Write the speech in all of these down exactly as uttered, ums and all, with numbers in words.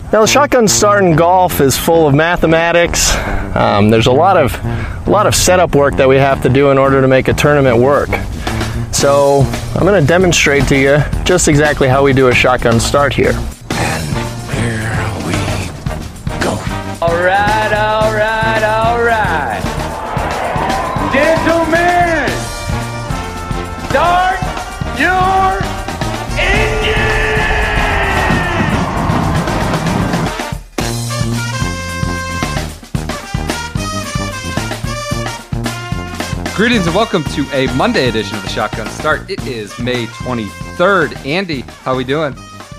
Now, the shotgun start in golf is full of mathematics. Um, there's a lot of a lot of setup work that we have to do in order to make a tournament work. So I'm going to demonstrate to you just exactly how we do a shotgun start here. And here we go. All right, all right, all right. Gentlemen, start your engine! Greetings and welcome to a Monday edition of the Shotgun Start. It is May twenty-third. Andy, how we doing?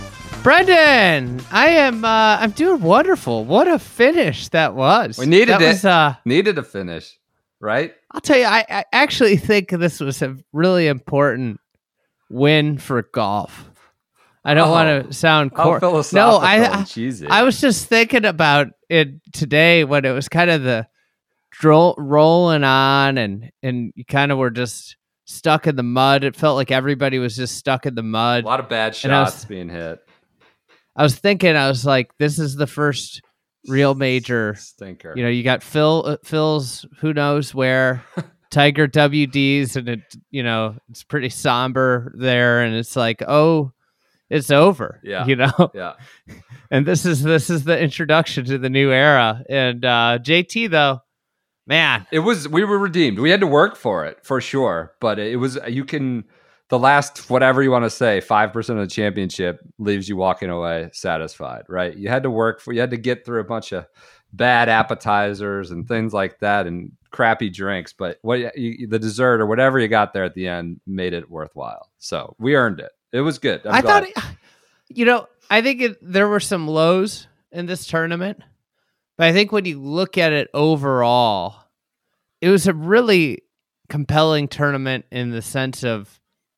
Brendan, I am. Uh, I'm doing wonderful. What a finish that was. We needed that it. Was, uh, needed a finish, right? I'll tell you. I, I actually think this was a really important win for golf. I don't Oh, want to sound how cor- philosophical No, I. and I, cheesy. I was just thinking about it today when it was kind of the dro- rolling on, and and you kind of were just stuck in the mud. It felt like everybody was just stuck in the mud. A lot of bad And I was- shots being hit. I was thinking, I was like, this is the first real major. Stinker. You know, you got Phil, uh, Phil's who knows where, Tiger W Ds, and it, you know, it's pretty somber there, and it's like, oh, it's over. Yeah. You know, yeah. and this is this is the introduction to the new era. And uh, J T though, man, It was, we were redeemed. We had to work for it, for sure. But it was, you can, the last, whatever you want to say, five percent of the championship leaves you walking away satisfied, right? You had to work for, you had to get through a bunch of bad appetizers and things like that and crappy drinks. But what you, the dessert or whatever you got there at the end made it worthwhile. So we earned it. It was good. I'm I glad. thought, it, you know, I think it, there were some lows in this tournament, but I think when you look at it overall, it was a really compelling tournament in the sense of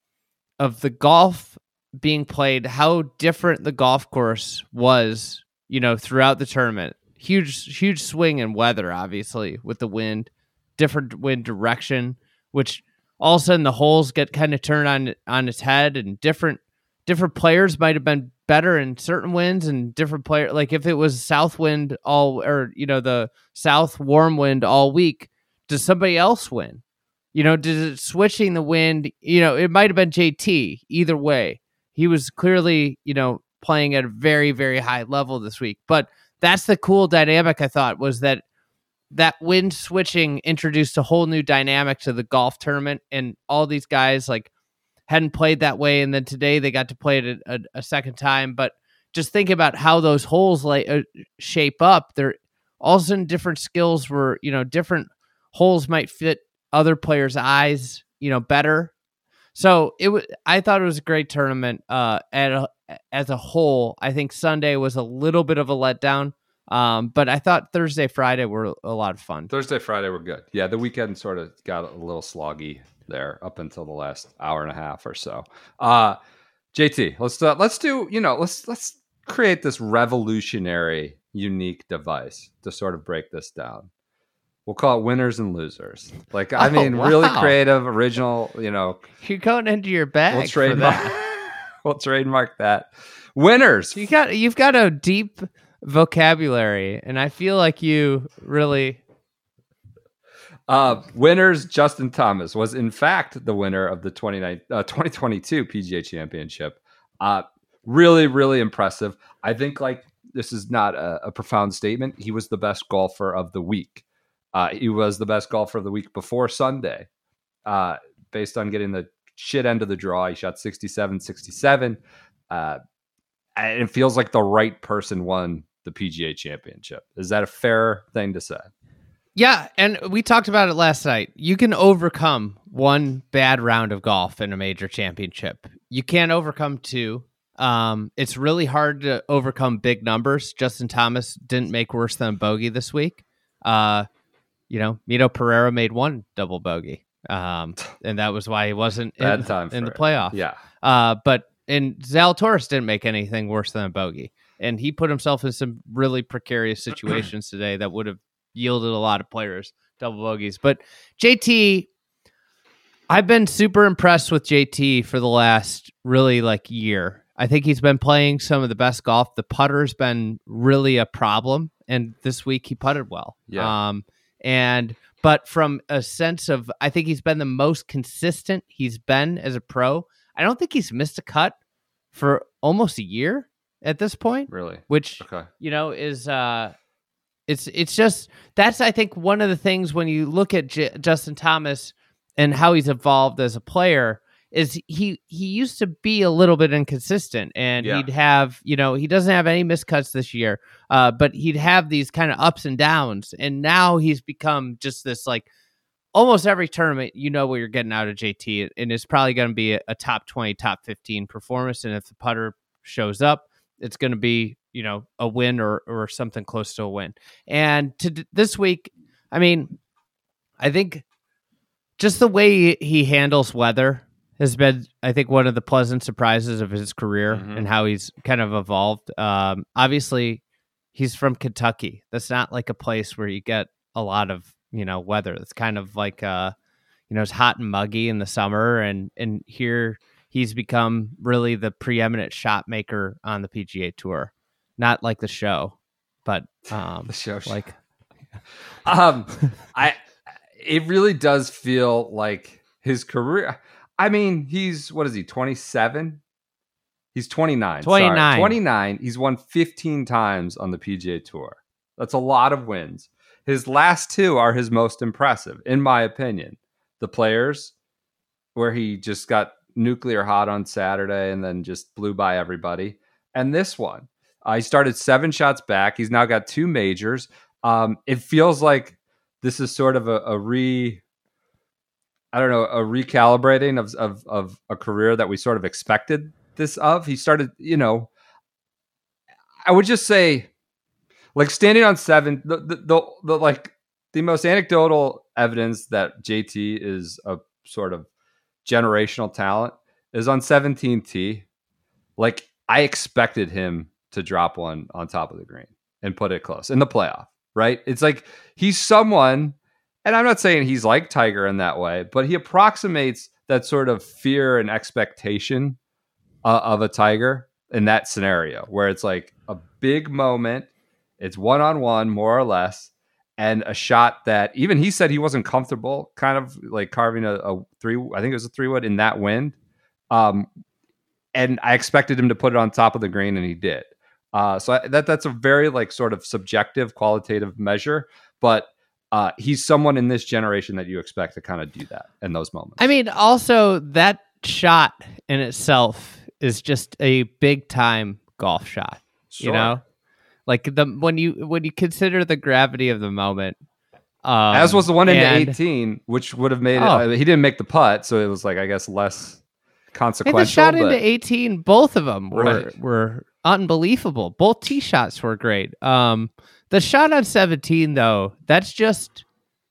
of the golf being played, how different the golf course was, you know, throughout the tournament. Huge, huge swing in weather, obviously, with the wind, different wind direction, which all of a sudden the holes get kind of turned on on its head, and different different players might have been better in certain winds, and different player, like if it was south wind all, or you know, the south warm wind all week, does somebody else win? You know, did it switching the wind? You know, it might have been J T. Either way, he was clearly, you know, playing at a very, very high level this week. But that's the cool dynamic, I thought, was that that wind switching introduced a whole new dynamic to the golf tournament, and all these guys like hadn't played that way, and then today they got to play it a, a, a second time. But just think about how those holes like uh, shape up. They're all of a sudden different skills were, you know, different holes might fit other players' eyes, you know, better. So it was. I thought it was a great tournament. Uh, at a, as a whole, I think Sunday was a little bit of a letdown. Um, but I thought Thursday, Friday were a lot of fun. Thursday, Friday were good. Yeah, the weekend sort of got a little sloggy there up until the last hour and a half or so. Uh, J T, let's uh, let's do, you know, let's let's create this revolutionary, unique device to sort of break this down. We'll call it winners and losers. Like, I Oh, mean, wow. really creative, original, you know. You're going into your bag. We'll for trademark, that. we'll trademark that. Winners. You got you've got a deep vocabulary, and I feel like you really. Uh, winners, Justin Thomas was in fact the winner of the twenty twenty-two P G A Championship. Uh, really, really impressive. I think like this is not a, a profound statement. He was the best golfer of the week. Uh, he was the best golfer of the week before Sunday, uh, based on getting the shit end of the draw. He shot sixty-seven sixty-seven. Uh, and it feels like the right person won the P G A Championship. Is that a fair thing to say? Yeah, and we talked about it last night. You can overcome one bad round of golf in a major championship. You can't overcome two. Um, it's really hard to overcome big numbers. Justin Thomas didn't make worse than a bogey this week. Uh, you know, Mito Pereira made one double bogey, um, and that was why he wasn't in, Bad time in for the it. playoff. Yeah. Uh, but and Zalatoris didn't make anything worse than a bogey, and he put himself in some really precarious situations today that would have yielded a lot of players double bogeys. But J T, I've been super impressed with J T for the last really like year. I think he's been playing some of the best golf. The putter's been really a problem, and this week he putted well. Yeah. Um, and but from a sense of, I think he's been the most consistent he's been as a pro. I don't think he's missed a cut for almost a year at this point. Really? Which Okay. you know is uh, it's it's just that's I think one of the things when you look at J- Justin Thomas and how he's evolved as a player. Is he he used to be a little bit inconsistent, and Yeah. he'd have, you know, he doesn't have any miscuts this year, uh, but he'd have these kind of ups and downs, and now he's become just this, like, almost every tournament, you know what you're getting out of J T, and it's probably going to be a, a top twenty, top fifteen performance, and if the putter shows up, it's going to be, you know, a win or or something close to a win. And to d- this week, I mean, I think just the way he, he handles weather has been, I think, one of the pleasant surprises of his career Mhm. and how he's kind of evolved. Um, obviously, he's from Kentucky. That's not like a place where you get a lot of, you know, weather. It's kind of like, uh, you know, it's hot and muggy in the summer. And, and here he's become really the preeminent shot maker on the P G A Tour. Not like the show, but um, The show. like, um, I, it really does feel like his career. I mean, he's, what is he, twenty-seven? He's twenty-nine. Sorry. twenty-nine. twenty-nine. He's won fifteen times on the P G A Tour. That's a lot of wins. His last two are his most impressive, in my opinion. The Players, where he just got nuclear hot on Saturday and then just blew by everybody. And this one, uh, he started seven shots back. He's now got two majors. Um, it feels like this is sort of a, a re... I don't know, a recalibrating of, of of a career that we sort of expected this of. He started, you know, I would just say, like standing on seven, the the, the, the like the most anecdotal evidence that J T is a sort of generational talent is on seventeenth tee. Like I expected him to drop one on top of the green and put it close in the playoff, right? It's like he's someone. And I'm not saying he's like Tiger in that way, but he approximates that sort of fear and expectation uh, of a Tiger in that scenario where it's like a big moment. It's one-on-one more or less. And a shot that even he said he wasn't comfortable kind of like carving a, a three. I think it was a three wood in that wind. Um, and I expected him to put it on top of the green and he did. Uh, so I, that that's a very like sort of subjective qualitative measure, but Uh, he's someone in this generation that you expect to kind of do that in those moments. I mean, also that shot in itself is just a big time golf shot. Sure. You know, like the when you when you consider the gravity of the moment. Um, As was the one into and- eighteen, which would have made it. Oh. Uh, he didn't make the putt, so it was like I guess less And consequential. the shot but into eighteen, both of them were Right. were unbelievable. Both tee shots were great. Um, the shot on seventeen, though, that's just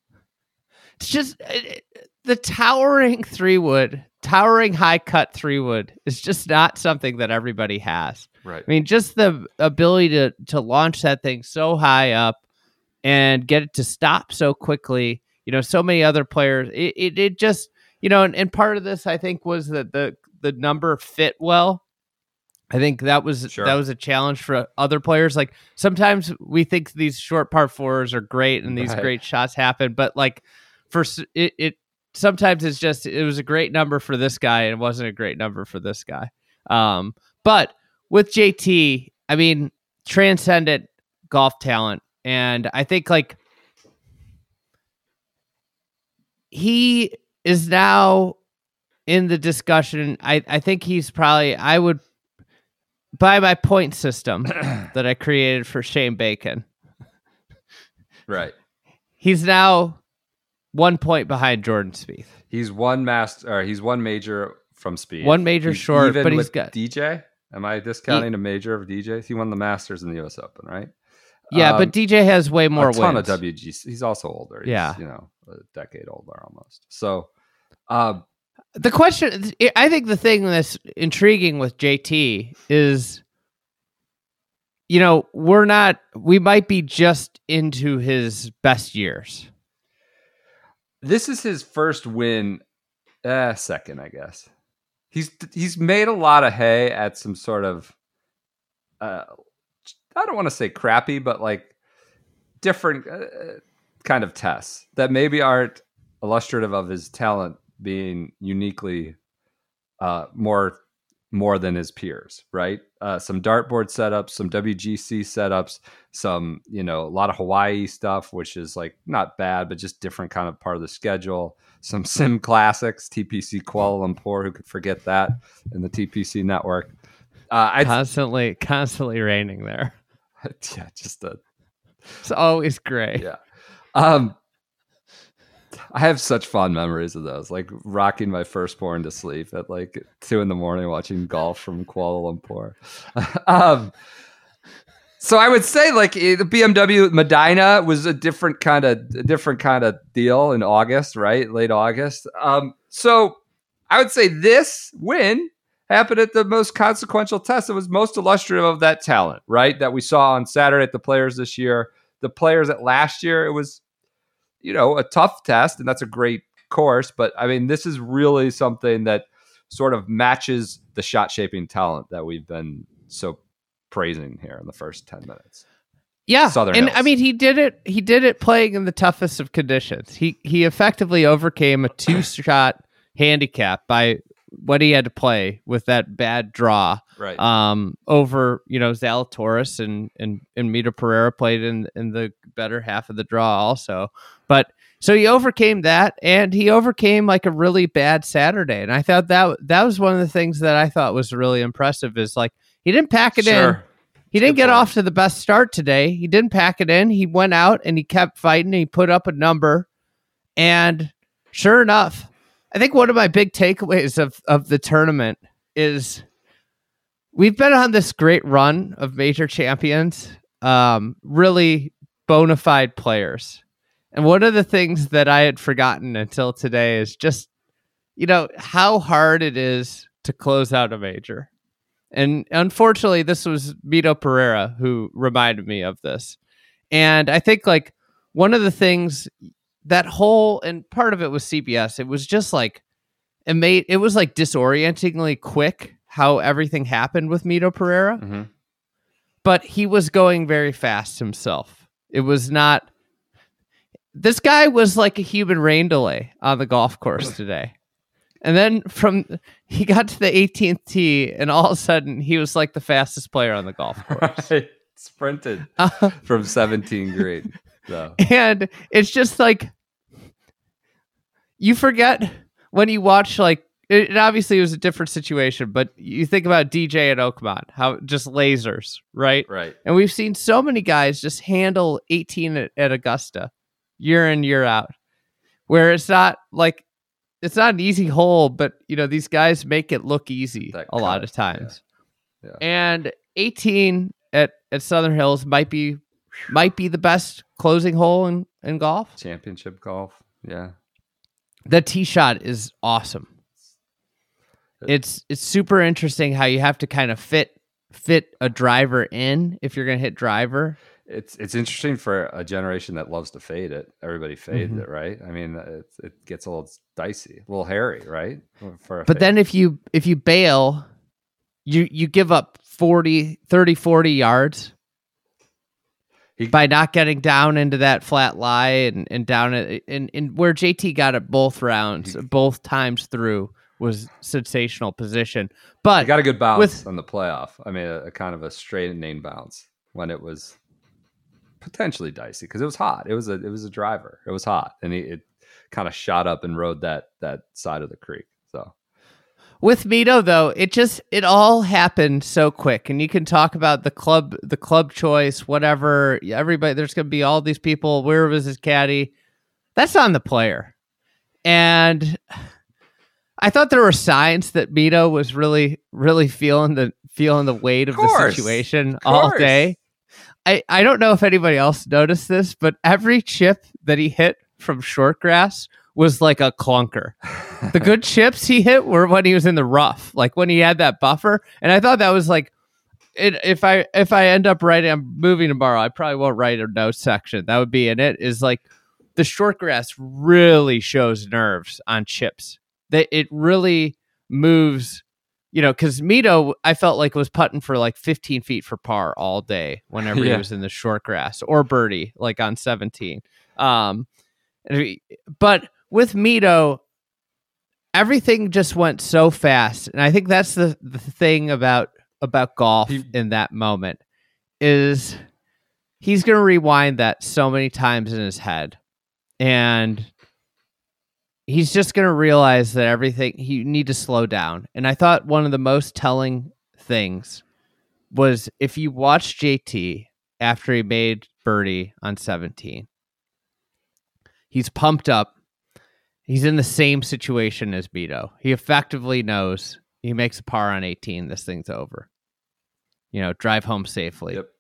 it's just it, it- the towering three wood, towering high cut three wood is just not something that everybody has. right. I mean, just the ability to to launch that thing so high up and get it to stop so quickly. You know, so many other players. It it, it just you know, and, and part of this I think was that the the number fit well. I think that was Sure. that was a challenge for other players. Like sometimes we think these short par fours are great and these Right. great shots happen, but like for s- it, it sometimes it's just it was a great number for this guy and it wasn't a great number for this guy. Um, but with J T, I mean, transcendent golf talent, and I think like he is now in the discussion. I I think he's probably I would. By my point system that I created for Shane Bacon, Right. he's now one point behind Jordan Spieth. He's one master. Or he's one major from Speed. One major He's short, even but he's with got- D J. Am I discounting a major of D J? He won the Masters in the U S Open, right? Yeah, Um, but D J has way more a ton wins. of W G C. He's also older. He's, Yeah. you know, a decade older almost. So, um, The question, I think the thing that's intriguing with J T is, you know, we're not, we might be just into his best years. this is his first win, uh, second, I guess. he's he's made a lot of hay at some sort of uh, I don't want to say crappy, but like different uh, kind of tests that maybe aren't illustrative of his talent being uniquely uh, more more than his peers, right? Uh, some dartboard setups, some W G C setups, some, you know, a lot of Hawaii stuff, which is like not bad, but just different kind of part of the schedule. Some sim classics, T P C Kuala Lumpur, who could forget that in the T P C network. Uh, I'd, constantly, constantly raining there. yeah, just a, It's always gray. yeah. Um, I have such fond memories of those, like rocking my firstborn to sleep at like two in the morning watching golf from Kuala Lumpur. um, so I would say like the B M W Medina was a different kind of a different kind of deal in August, right? Late August. Um, so I would say this win happened at the most consequential test. It was most illustrative of that talent, right? That we saw on Saturday at the Players this year. The Players at last year, it was, you know, a tough test, and that's a great course. But I mean, this is really something that sort of matches the shot shaping talent that we've been so praising here in the first ten minutes. Yeah. Southern and Hills. I mean, he did it. He did it playing in the toughest of conditions. He, he effectively overcame a two shot handicap by what he had to play with that bad draw. Right. Um, over, you know, Zalatoris and, and, and Mito Pereira played in, in the better half of the draw also. But so he overcame that, and he overcame like a really bad Saturday. And I thought that that was one of the things that I thought was really impressive is like, he didn't pack it Sure. in. He didn't Good get point. off to the best start today. He didn't pack it in. He went out and he kept fighting. And he put up a number, and sure enough, I think one of my big takeaways of, of the tournament is we've been on this great run of major champions, um, really bona fide players. And one of the things that I had forgotten until today is just, you know, how hard it is to close out a major. And unfortunately, this was Mito Pereira who reminded me of this. And I think like one of the things that whole, and part of it was C B S, it was just like, it made, it was like disorientingly quick how everything happened with Mito Pereira. Mm-hmm. But he was going very fast himself. It was not, this guy was like a human rain delay on the golf course today. And then from, he got to the eighteenth tee, and all of a sudden he was like the fastest player on the golf course. Right. Sprinted Uh, from seventeen green. So. and it's just like, you forget when you watch, like, it, it obviously was a different situation, but you think about D J and Oakmont, how just lasers, right? Right. And we've seen so many guys just handle eighteen at, at Augusta year in, year out, where it's not like, it's not an easy hole, but you know, these guys make it look easy That a lot cut, of times. Yeah. And eighteen at, at Southern Hills might be, might be the best closing hole in, in golf. Championship golf. Yeah. The tee shot is awesome. It's it's super interesting how you have to kind of fit fit a driver in if you're going to hit driver. It's it's interesting for a generation that loves to fade it. Everybody fades Mhm. it, right? I mean, it, it gets a little dicey, a little hairy, right? For a But fade. then if you if you bail, you you give up forty, thirty, forty yards He- by not getting down into that flat lie and, and down it and, and where J T got it both rounds, He- both times through was sensational position. But He got a good bounce with- on the playoff. I mean, a, a kind of a straightening bounce when it was potentially dicey because it was hot. It was a it was a driver. It was hot, and he it kind of shot up and rode that that side of the creek. So with Mito though, it just it all happened so quick, and you can talk about the club, the club choice, whatever. Everybody, there's going to be all these people. Where was his caddy? That's on the player, and I thought there were signs that Mito was really, really feeling the feeling the weight of, Of course. the situation Of all course. day. I, I don't know if anybody else noticed this, but every chip that he hit from short grass was like a clunker. The good chips he hit were when he was in the rough, like when he had that buffer. And I thought that was like, it, if I if I end up writing, I'm moving tomorrow, I probably won't write a note section. That would be in it. Is like the short grass really shows nerves on chips. That it really moves, you know, because Mito, I felt like was putting for like fifteen feet for par all day whenever Yeah. he was in the short grass, or birdie like on seventeen. Um, and he- but with Mito, everything just went so fast, and I think that's the, the thing about about golf He- in that moment is he's going to rewind that so many times in his head, and he's just going to realize that everything you need to slow down. And I thought one of the most telling things was if you watch J T after he made birdie on seventeen, he's pumped up. He's in the same situation as Mito. He effectively knows he makes a par on eighteen, this thing's over. You know, drive home safely. Yep.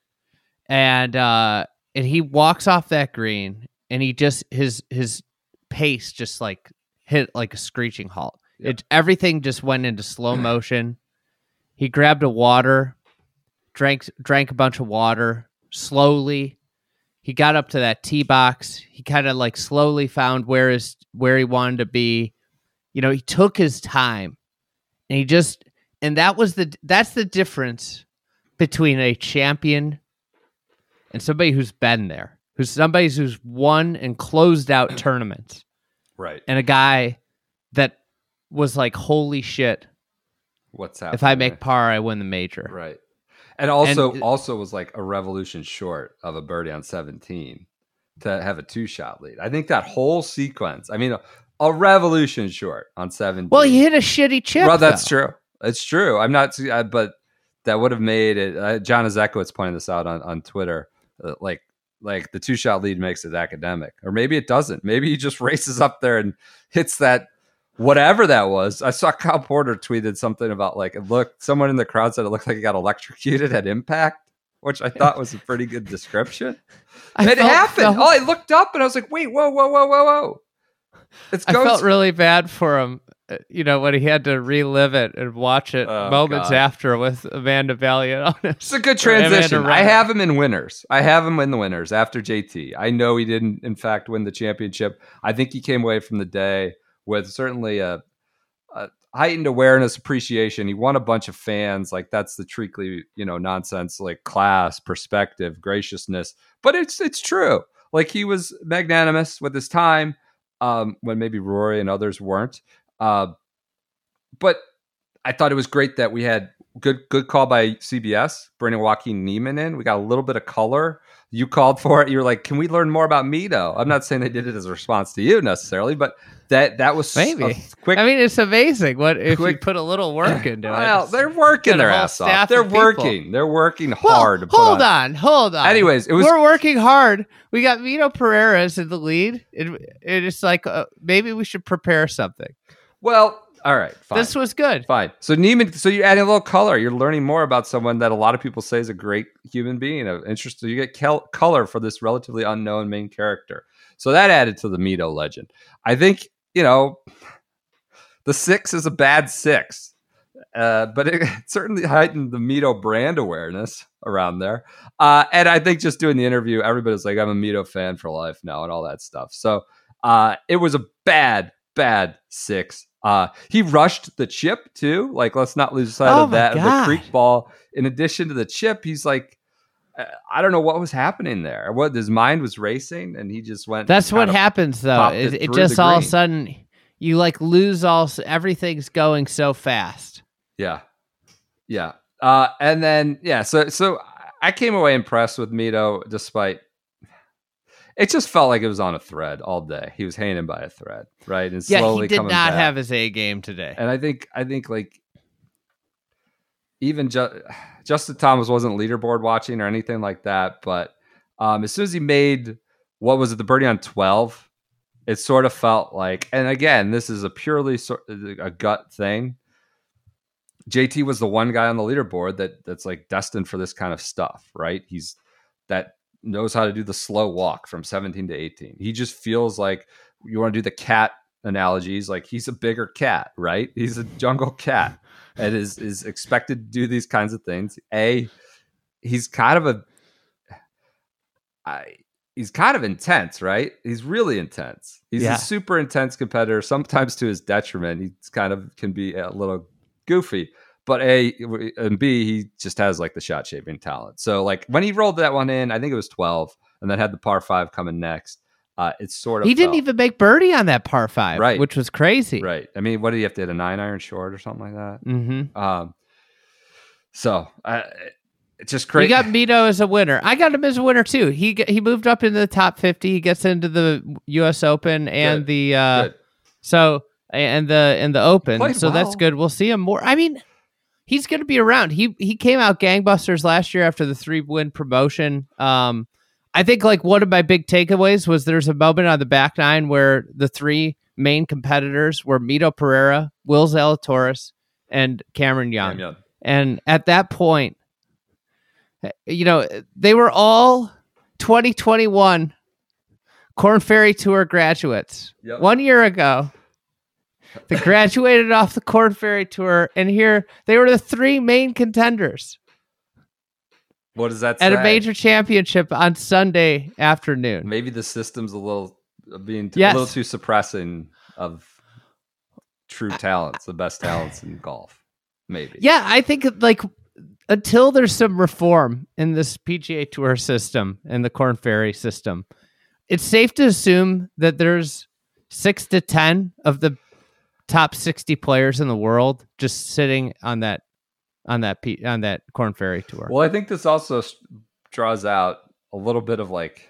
And uh and he walks off that green, and he just his his pace just like hit like a screeching halt. Yep. It everything just went into slow motion. He grabbed a water, drank drank a bunch of water slowly. He got up to that tee box. He kind of like slowly found where his where he wanted to be. You know, he took his time, and he just and that was the that's the difference between a champion and somebody who's been there, who's somebody who's won and closed out tournaments, Right. and a guy that was like, holy shit, What's happening? if I make par, I win the major. Right. And also And- also was like a revolution short of a birdie on seventeen to have a two shot lead. I think that whole sequence, I mean, a, a revolution short on seventeen. Well, he hit a shitty chip. Well, that's though. true. It's true. I'm not, I, but that would have made it. Uh, John Ezekowitz pointed this out on, on Twitter. Uh, like, like the two shot lead makes it academic, or maybe it doesn't. Maybe he just races up there and hits that, whatever that was. I saw Kyle Porter tweeted something about like, it looked, someone in the crowd said it looked like he got electrocuted at impact, which I thought was a pretty good description. I it felt- happened. felt- Oh, I looked up and I was like, wait, whoa, whoa, whoa, whoa, whoa. It's I goes. felt really bad for him, uh, you know, when he had to relive it and watch it Oh, moments God. after with Amanda Valiant on it. It's a good Or Amanda transition. I Ryan. have him in winners. I have him in the winners after J T. I know he didn't, in fact, win the championship. I think he came away from the day with certainly a, a heightened awareness, appreciation. He won a bunch of fans. Like that's the treacly, you know, nonsense, like class, perspective, graciousness. But it's it's true. Like he was magnanimous with his time um, when maybe Rory and others weren't. Uh, but I thought it was great that we had good good call by C B S, bringing Joaquin Neiman in. We got a little bit of color. You called for it. You were like, can we learn more about Mito? I'm not saying they did it as a response to you necessarily, but that that was Maybe. a quick. I mean, it's amazing what if you quick- put a little work into it. well, It's- they're working got a their whole ass off. staff They're of people. working. They're working Well, hard. to put hold on. on, hold on. Anyways, it was- we're working hard. We got Mito Pereira's in the lead. It, it's like uh, maybe we should prepare something. Well, all right, fine. This was good. Fine. So Neiman, so you're adding a little color. You're learning more about someone that a lot of people say is a great human being of interest. So you get kel- color for this relatively unknown main character. So that added to the Mito legend. I think, you know, the six is a bad six, uh, but it certainly heightened the Mito brand awareness around there. Uh, and I think just doing the interview, everybody's like, I'm a Mito fan for life now and all that stuff. So uh, it was a bad, bad six. Uh, he rushed the chip too. Like, let's not lose sight Oh of my that. The God. creek ball. In addition to the chip, he's like, uh, I don't know what was happening there. What his mind was racing, and he just went. That's what kinda happens, though. popped It, it it through just the all of a green. sudden you like lose all. s- Everything's going so fast. Yeah, yeah. Uh, and then yeah, so so I came away impressed with Mito, despite it just felt like it was on a thread all day. He was hanging by a thread, right? And Yeah, slowly he did coming not back. have his A game today. And I think I think like even Ju- Justin Thomas wasn't leaderboard watching or anything like that, but um, as soon as he made what was it the birdie on twelve, it sort of felt like. And again, this is a purely sort a gut thing. J T was the one guy on the leaderboard that that's like destined for this kind of stuff, right? He's that knows how to do the slow walk from seventeen to eighteen. He just feels like you want to do the cat analogies, like he's a bigger cat, right? He's a jungle cat and is is expected to do these kinds of things. A, he's kind of a I he's kind of intense, right? He's really intense. He's Yeah. a super intense competitor, sometimes to his detriment. He's kind of can be a little goofy, but A and B, he just has like the shot shaping talent. So like when he rolled that one in, I think it was twelve, and then had the par five coming next. Uh, it's sort of He didn't felt- even make birdie on that par five, Right. which was crazy. right. I mean, what did he have to hit a nine iron short or something like that? Mm-hmm. Um, so uh, it's just You crazy. got Mito as a winner. I got him as a winner too. He g- he moved up into the top fifty. He gets into the U S Open and Good. the uh, Good. so and the and the Open. Played So that's well. good. We'll see him more. I mean, he's going to be around. He he came out gangbusters last year after the three win promotion. Um, I think like one of my big takeaways was there's a moment on the back nine where the three main competitors were Mito Pereira, Will Zalatoris, and Cameron Young. Damn, yeah. And at that point, you know, they were all twenty twenty-one Corn Ferry Tour graduates. Yep. One year ago, they graduated off the Corn Ferry Tour, and here they were the three main contenders What does that at say? a major championship on Sunday afternoon. Maybe the system's a little uh, being t- Yes. a little too suppressing of true talents, the best talents in golf. Maybe. Yeah, I think like until there's some reform in this P G A Tour system and the Corn Ferry system, it's safe to assume that there's six to ten of the top sixty players in the world just sitting on that on that P, on that Corn Ferry Tour. Well, I think this also s- draws out a little bit of like,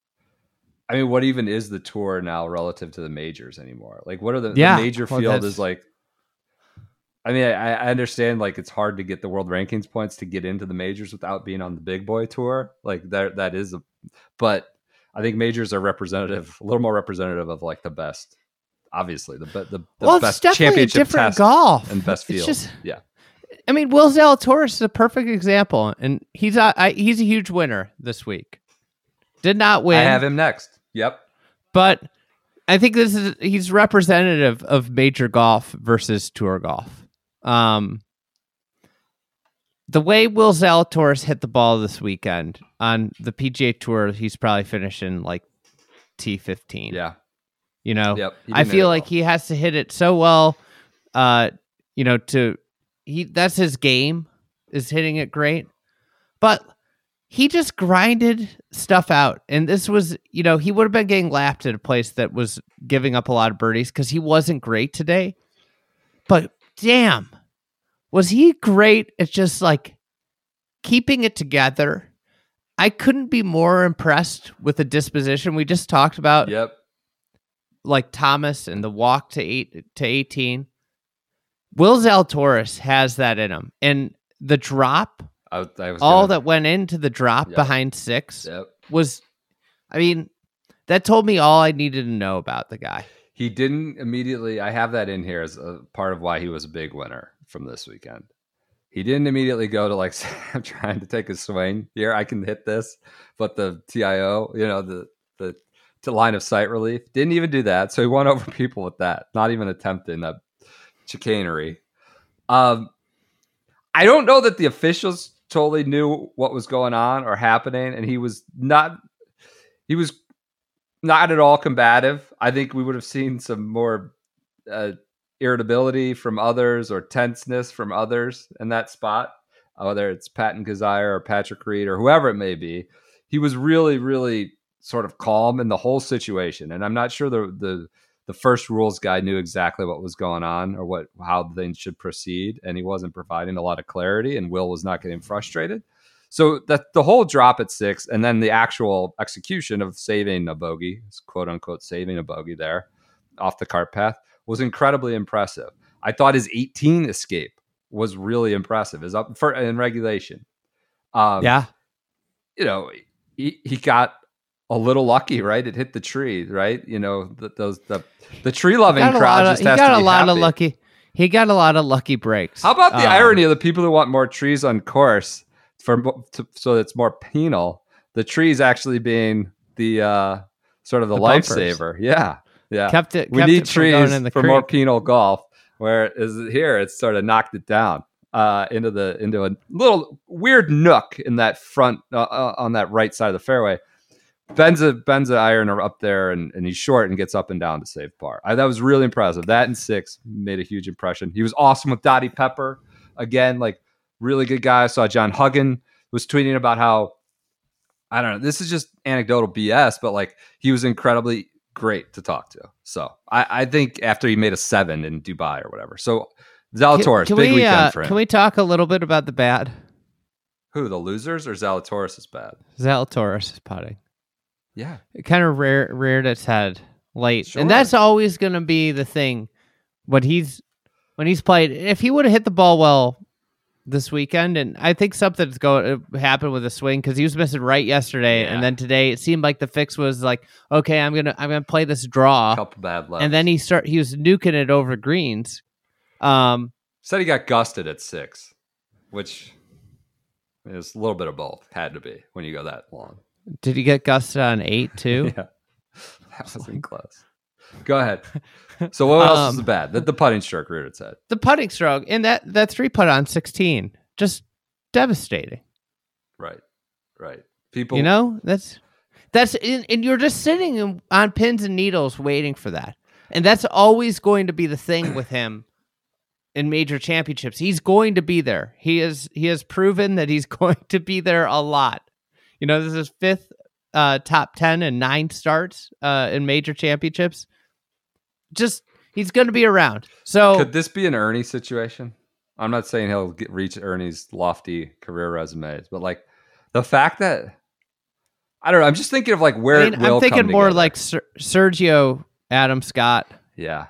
I mean, what even is the tour now relative to the majors anymore? Like, what are the, Yeah, the major well, field that's- is like? I mean, I, I understand like it's hard to get the world rankings points to get into the majors without being on the big boy tour. Like that, that is a, but I think majors are representative, a little more representative of like the best. Obviously, the be- the, the well, it's best definitely a championship different test golf and best It's field. just- yeah, I mean, Will Zalatoris is a perfect example, and he's a I, he's a huge winner this week. Did not win. I have him next. Yep. But I think this is he's representative of major golf versus tour golf. Um, the way Will Zalatoris hit the ball this weekend on the P G A Tour, he's probably finishing like T fifteen. Yeah. You know, Yep. He I didn't hit feel it like well. he has to hit it so well. Uh, you know, to he that's his game is hitting it great, but he just grinded stuff out. And this was, you know, he would have been getting lapped at a place that was giving up a lot of birdies because he wasn't great today. But damn, was he great at just like keeping it together? I couldn't be more impressed with the disposition. We just talked about Yep. like Thomas and the walk to eight to eighteen. Will Zalatoris has that in him. And the drop, I, was- I was all gonna- that went into the drop Yep. behind six Yep. was, I mean, that told me all I needed to know about the guy. He didn't immediately. I have that in here as a part of why he was a big winner from this weekend. He didn't immediately go to like, I'm trying to take a swing here. I can hit this, but the T I O, you know, the the to line of sight relief, didn't even do that. So he won over people with that, not even attempting that chicanery. Um, I don't know that the officials totally knew what was going on or happening, and he was not. He was not at all combative. I think we would have seen some more uh, irritability from others or tenseness from others in that spot, uh, whether it's Patton Kazire or Patrick Reed or whoever it may be. He was really, really sort of calm in the whole situation. And I'm not sure the the, the first rules guy knew exactly what was going on or what how things should proceed. And he wasn't providing a lot of clarity, and Will was not getting frustrated. So that the whole drop at six and then the actual execution of saving a bogey, quote unquote, saving a bogey there off the cart path was incredibly impressive. I thought his eighteen escape was really impressive. Is up for in regulation. Um, Yeah. You know, he, he got a little lucky, right? It hit the tree, right? You know, the, those the the tree loving Got a crowd lot of, just he has got to a be lot happy. of lucky. He got a lot of lucky breaks. How about the Um, irony of the people who want more trees on course for mo- to, so it's more penal? The trees actually being the uh, sort of the, The bumpers. lifesaver. Yeah, yeah. Kept it. we kept need it from going trees in the for more creek. penal golf. Whereas here, it's sort of knocked it down uh, into the into a little weird nook in that front uh, uh, on that right side of the fairway. Ben's a Ben's an ironer up there, and, and he's short and gets up and down to save par. I, that was really impressive. That and six made a huge impression. He was awesome with Dottie Pepper. Again, like really good guy. I saw John Huggan was tweeting about how, I don't know, this is just anecdotal B S, but like he was incredibly great to talk to. So I, I think after he made a seven in Dubai or whatever. So Zalatoris, can, can big we, weekend uh, for him. Can we talk a little bit about the bad? Who, the losers or Zalatoris is bad? Zalatoris is putting. Yeah. It kind of rear, reared its head late. Sure. And that's always going to be the thing. When he's when he's played, if he would have hit the ball well this weekend, and I think something's going to happen with the swing because he was missing right yesterday, Yeah. and then today it seemed like the fix was like, okay, I'm gonna I'm gonna play this draw, A couple bad lefts. and then he start he was nuking it over greens. Um, Said he got gusted at six, which is a little bit of both. Had to be when you go that long. did he get gusted on eight too? Yeah, that wasn't close. Go ahead. So what else Um, is bad? The, the putting stroke reared its head. The putting stroke and that that three putt on sixteen, just devastating. Right, right. People, You know, that's that's and and you're just sitting in- on pins and needles waiting for that, and that's always going to be the thing with him in major championships. He's going to be there. He is he has proven that he's going to be there a lot. You know, this is his fifth uh, top ten and nine starts uh, in major championships. Just he's going to be around. So could this be an Ernie situation? I'm not saying he'll get, reach Ernie's lofty career resumes, but like the fact that I don't know. I'm just thinking of like where I mean, it will I'm thinking come more together. like Ser- Sergio Adam Scott, yeah,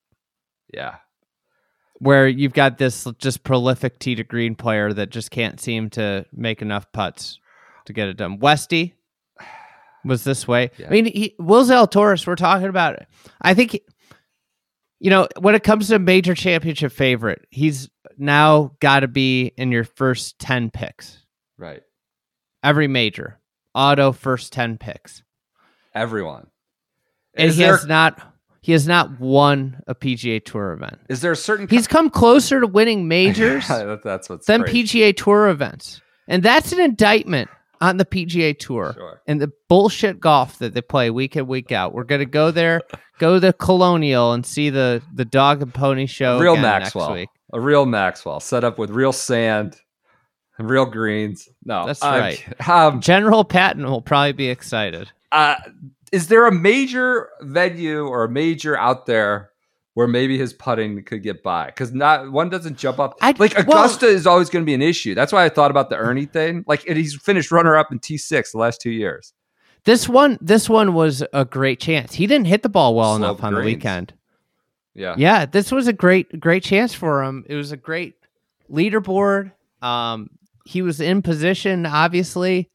yeah. where you've got this just prolific tee to green player that just can't seem to make enough putts to get it done. Westy was this way. Yeah. I mean, he, Will Zalatoris, we're talking about it. I think, he- you know, when it comes to major championship favorite, he's now got to be in your first ten picks. Right. Every major. Auto first ten picks. Everyone. And Is he there, has not he has not won a P G A Tour event. is there a certain He's come closer to winning majors That- that's what's than great. P G A Tour events. And that's an indictment on the P G A Tour Sure. and the bullshit golf that they play week in, week out. We're going to go there, go to Colonial and see the, the dog and pony show real again Maxwell, next week. a real Maxwell, set up with real sand and real greens. No, That's I'm- right. Um, General Patton will probably be excited. uh, is there a major venue or a major out there where maybe his putting could get by? Because not one doesn't jump up. I- like well- Augusta is always going to be an issue. That's why I thought about the Ernie thing. Like and he's finished runner up in T six the last two years. This one, this one was a great chance. He didn't hit the ball well Slope enough on the greens. weekend. Yeah, Yeah, this was a great, great chance for him. It was a great leaderboard. Um, he was in position, obviously.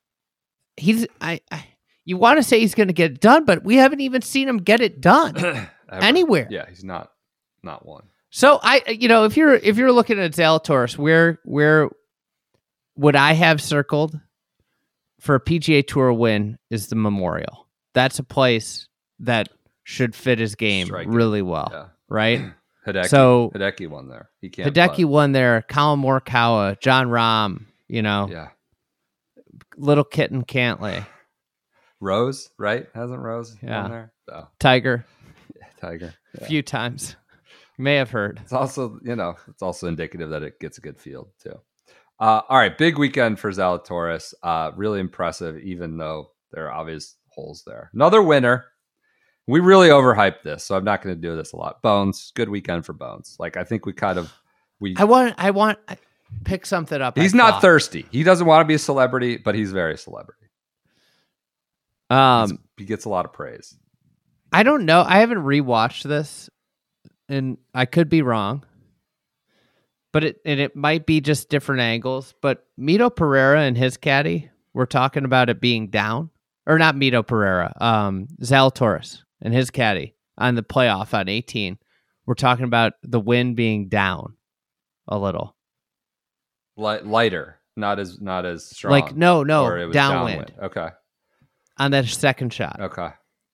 He's, I, I you want to say he's going to get it done, but we haven't even seen him get it done Ever. anywhere. Yeah, he's not not one. So I, you know, if you're if you're looking at Zalatoris, where where would I have circled for a P G A Tour win is the Memorial. That's a place that should fit his game Striking. really well, Yeah. right? Hideki, So- Hideki won there. He can't. Hideki won there. Colin Morikawa, John Rahm, you know, putt. Yeah. Little Kitten Cantley, Rose, right? Hasn't Rose Yeah. won there? Oh, Tiger, Tiger. a Yeah. few times. You may have heard. It's also, you know, it's also indicative that it gets a good field too. Uh, all right, big weekend for Zalatoris. Uh, really impressive, even though there are obvious holes there. Another winner. We really overhyped this, so I'm not going to do this a lot. Bones, good weekend for Bones. Like I think we kind of we. I want. I want. I, pick something up. he's I not thought. thirsty. He doesn't want to be a celebrity, but he's very celebrity. He's- Um, he gets a lot of praise. I don't know. I haven't rewatched this, and I could be wrong. But it and it might be just different angles. But Mito Pereira and his caddy were talking about it being down, or not Mito Pereira. Um, Zalatoris and his caddy on the playoff on eighteen. We're talking about the wind being down a little. Light, lighter, not as not as strong. Like no, no, or it was downwind Okay, on that second shot. okay.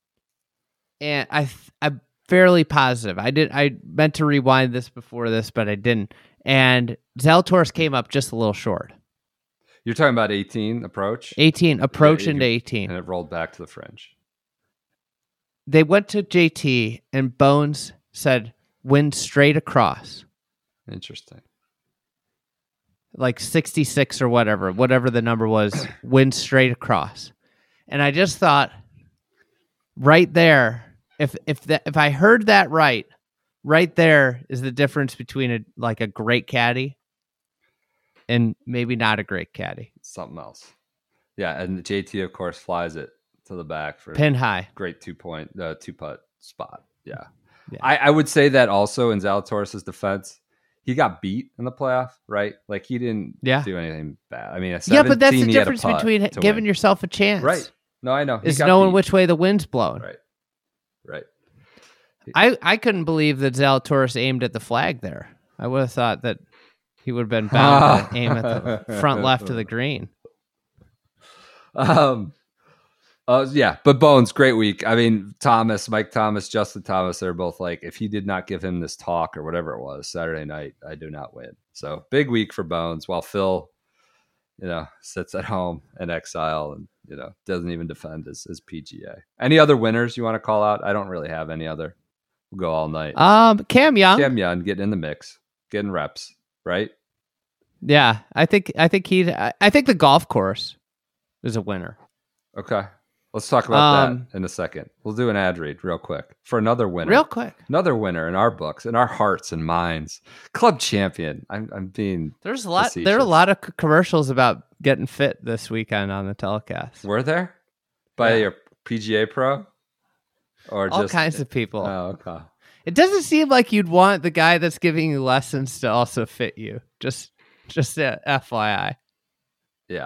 And I, th- I'm fairly positive. I did. I meant to rewind this before this, but I didn't. And Zalatoris came up just a little short. You're talking about eighteen approach? eighteen, approach Yeah, into you- eighteen. And it rolled back to the fringe. They went to J T, and Bones said, "Wind straight across." Interesting. Like sixty-six or whatever, whatever the number was, wind straight across. And I just thought, right there, if if that if I heard that right, right there is the difference between a like a great caddy and maybe not a great caddy. Something else. Yeah, and J T of course flies it to the back for Pin high. great two point uh, two putt spot. Yeah. Yeah. I, I would say that also in Zalatoris' defense, he got beat in the playoff, right? Like he didn't Yeah. do anything bad. I mean, at Yeah, but that's the seventeen, he had a difference putt between to giving win. yourself a chance. Right. No, I know. He Is got knowing beat. which way the wind's blowing. Right. Right. I, I couldn't believe that Zalatoris aimed at the flag there. I would have thought that he would have been bound to aim at the front left of the green. Um, uh, yeah, but Bones, great week. I mean, Thomas, Mike Thomas, Justin Thomas, they're both like, if he did not give him this talk or whatever it was Saturday night, I do not win. So big week for Bones, while Phil, you know, sits at home in exile and, you know, doesn't even defend his, his P G A. Any other winners you want to call out? I don't really have any other. We'll go all night. Um, Cam Young. Cam Young getting in the mix, getting reps, right? Yeah, I think I think he. I I think the golf course is a winner. Okay. Let's talk about Um, that in a second. We'll do an ad read real quick for another winner. Real quick, Another winner in our books, in our hearts and minds. Club champion. I'm, I'm being. there's a lot. Facetious. There are a lot of c- commercials about getting fit this weekend on the telecast. Were there? By Yeah. your P G A pro? Or All just. kinds of people. Oh, okay. It doesn't seem like you'd want the guy that's giving you lessons to also fit you. Just, just a F Y I. Yeah.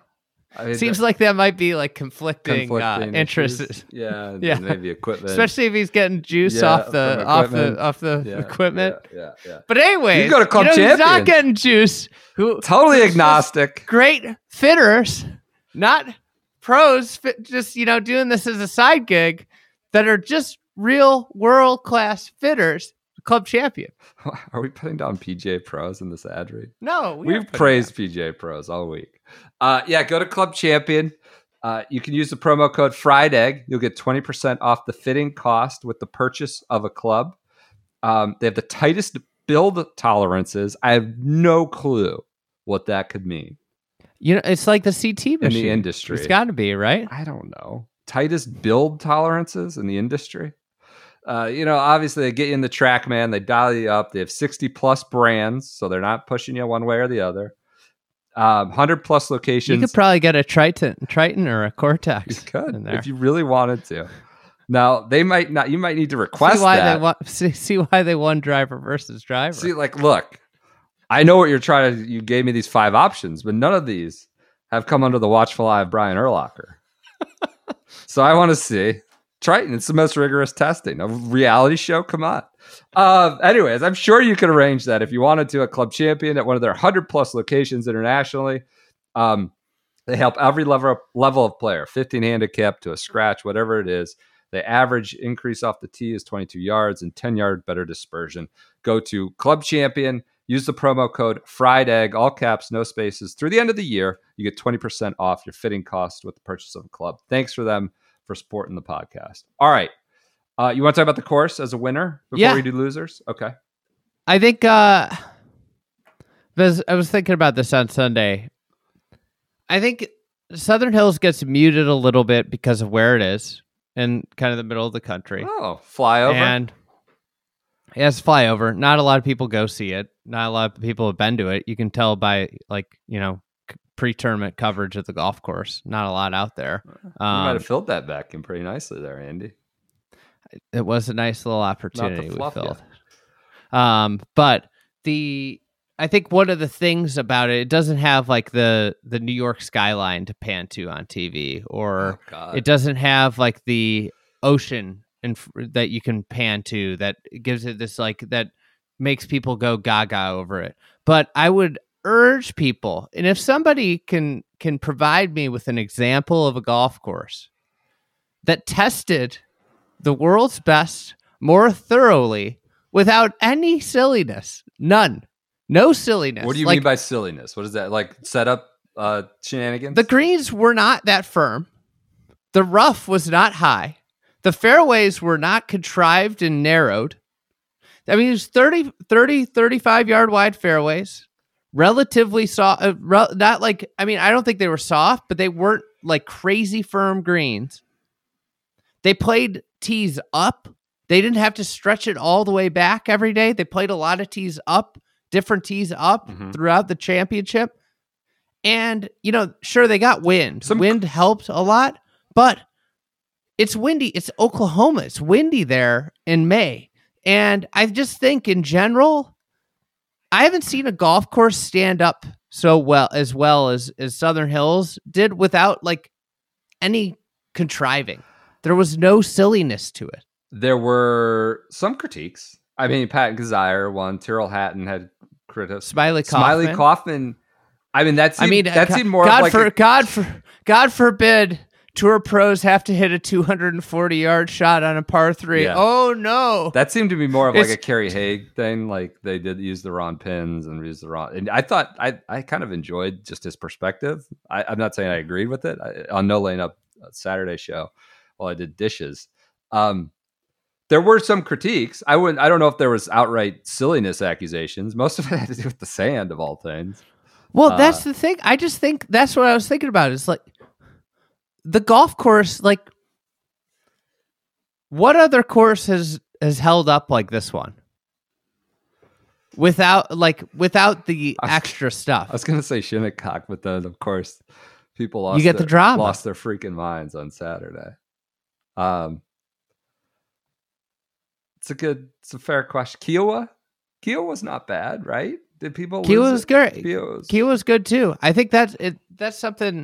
I mean, Seems the- like that might be like conflicting, conflicting uh, interests. issues. Yeah. Yeah. yeah. Maybe equipment. Especially if he's getting juice Yeah, off the from off the equipment. off the Yeah, equipment. Yeah. Yeah. yeah. But anyway, You go to Club you know who's not Champion. getting juice? Who Totally who's just agnostic. Great fitters, not pros. Fit, just you know, doing this as a side gig, that are just real world class fitters. Club Champion. Are we putting down P G A pros in this ad read? No, we We've aren't putting praised P G A pros all week. Uh, yeah, go to Club Champion. Uh, you can use the promo code Fried Egg. You'll get twenty percent off the fitting cost with the purchase of a club. Um, they have the tightest build tolerances. I have no clue what that could mean You know, it's like the C T in machine. the industry. It's got to be right. I don't know. Tightest build tolerances in the industry. Uh, you know, obviously they get you in the track, man. They dial you up. They have sixty plus brands, so they're not pushing you one way or the other. Um, one hundred plus You locations. could probably get a Triton, Triton or a You Cortex could in there. if you really wanted to. Now they might not. You might need to request see why that. they want. See, see why they won driver versus driver. See, like, look, I know what you're trying to. You gave me these five options, but none of these have come under the watchful eye of Brian Urlacher. So I want to see Triton. It's the most rigorous testing. A reality show. Come on. Uh, anyways, I'm sure you could arrange that if you wanted to. A Club Champion at one of their one hundred plus locations internationally. Um, they help every level level of player, fifteen handicap to a scratch, whatever it is. The average increase off the tee is twenty-two yards and ten yard better dispersion. Go to Club Champion. Use the promo code Fried Egg, all caps, no spaces. Through the end of the year, you get twenty percent off your fitting cost with the purchase of a club. Thanks for them for supporting the podcast. All right. Uh, you want to talk about the course as a winner before Yeah. we do losers? Okay. I think uh because I was thinking about this on Sunday. I think Southern Hills gets muted a little bit because of where it is in kind of the middle of the country. Oh, flyover. And yeah, it's flyover. Not a lot of people go see it. Not a lot of people have been to it. You can tell by like, you know, c- pre-tournament coverage at the golf course. Not a lot out there. you might Um, have filled that back in pretty nicely there, Andy. it was a nice little opportunity we fluff filled. Um, but the I think one of the things about it, it doesn't have like the the New York skyline to pan to on T V, or Oh, God. it doesn't have like the ocean in, that you can pan to that gives it this like that makes people go gaga over it. But I would urge people, and if somebody can can provide me with an example of a golf course that tested the world's best more thoroughly without any silliness, none, no silliness. What do you Like, mean by silliness? What is that? Like setup uh, shenanigans. The greens were not that firm. The rough was not high. The fairways were not contrived and narrowed. I mean, it was thirty, thirty, thirty-five yard wide fairways, relatively soft. Uh, re- not like, I mean, I don't think they were soft, but they weren't like crazy firm greens. They played tees up. They didn't have to stretch it all the way back every day. They played a lot of tees up, different tees up Mhm. throughout the championship. And, you know, sure, they got wind. Some- wind helped a lot, but it's windy. It's Oklahoma. It's windy there in May. And I just think in general, I haven't seen a golf course stand up so well as well as, as Southern Hills did without like any contriving. There was no silliness to it. There were some critiques. I mean, Pat Gazire won. Tyrrell Hatton had critics. Smiley Kaufman. Smiley Kaufman. I mean, that seemed, I mean, that uh, seemed more God of like for a, God for God forbid tour pros have to hit a two hundred forty yard shot on a par three. Yeah. Oh no! that seemed to be more of like It's- a Kerry Haig thing. Like they did use the wrong pins and use the wrong. And I thought I, I kind of enjoyed just his perspective. I, I'm not saying I agreed with it. I, on No Lane Up Saturday show, while I did dishes, um, there were some critiques. I wouldn't. I don't know if there was outright silliness accusations. Most of it had to do with the sand, of all things. Well, Uh, that's the thing. I just think that's what I was thinking about. It's like the golf course. Like, what other course has has held up like this one? Without like without the I was- extra stuff. I was gonna say Shinnecock, but then of course people lost. You get the their, drama. Lost their freaking minds on Saturday. Um, it's a good, it's a fair question. Kiowa, Kiowa was not bad, right? Did people? Kiowa lose was it? great. Kiowa was- Kiowa was good too. I think that's it. That's something.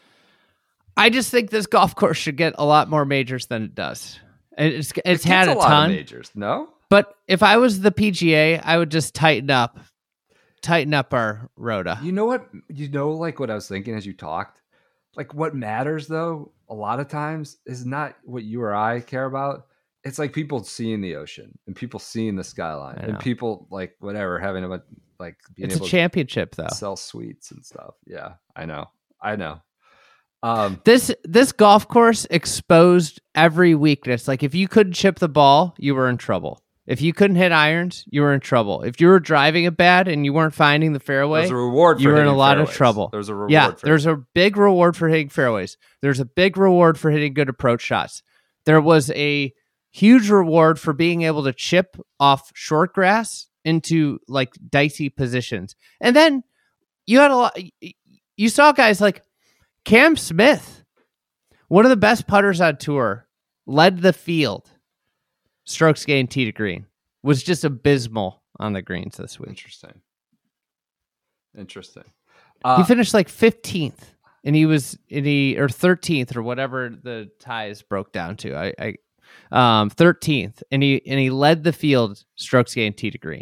I just think this golf course should get a lot more majors than it does. And It's it's it had gets a lot of ton, majors. No, but if I was the P G A, I would just tighten up, tighten up our rota. you know what? You know, like what I was thinking as you talked. Like what matters though, a lot of times is not what you or I care about. It's like people seeing the ocean and people seeing the skyline I and know. people like whatever having a like being It's a able to championship though. sell sweets and stuff. Yeah, I know. I know. Um, This this golf course exposed every weakness. Like if you couldn't chip the ball, you were in trouble. If you couldn't hit irons, you were in trouble. If you were driving it bad and you weren't finding the fairway, there's a reward for you were in a hitting lot of fairways. trouble. There's a reward yeah, for there's a big reward for hitting fairways. There's a big reward for hitting good approach shots. There was a huge reward for being able to chip off short grass into like dicey positions. And then you had a lot, you saw guys like Cam Smith, one of the best putters on tour, led the field. Strokes gained tee to green, was just abysmal on the greens this week. Interesting. Interesting. He Uh, finished like fifteenth, and he was and he or thirteenth or whatever the ties broke down to. I, I um thirteenth, and he and he led the field. Strokes gained tee to green.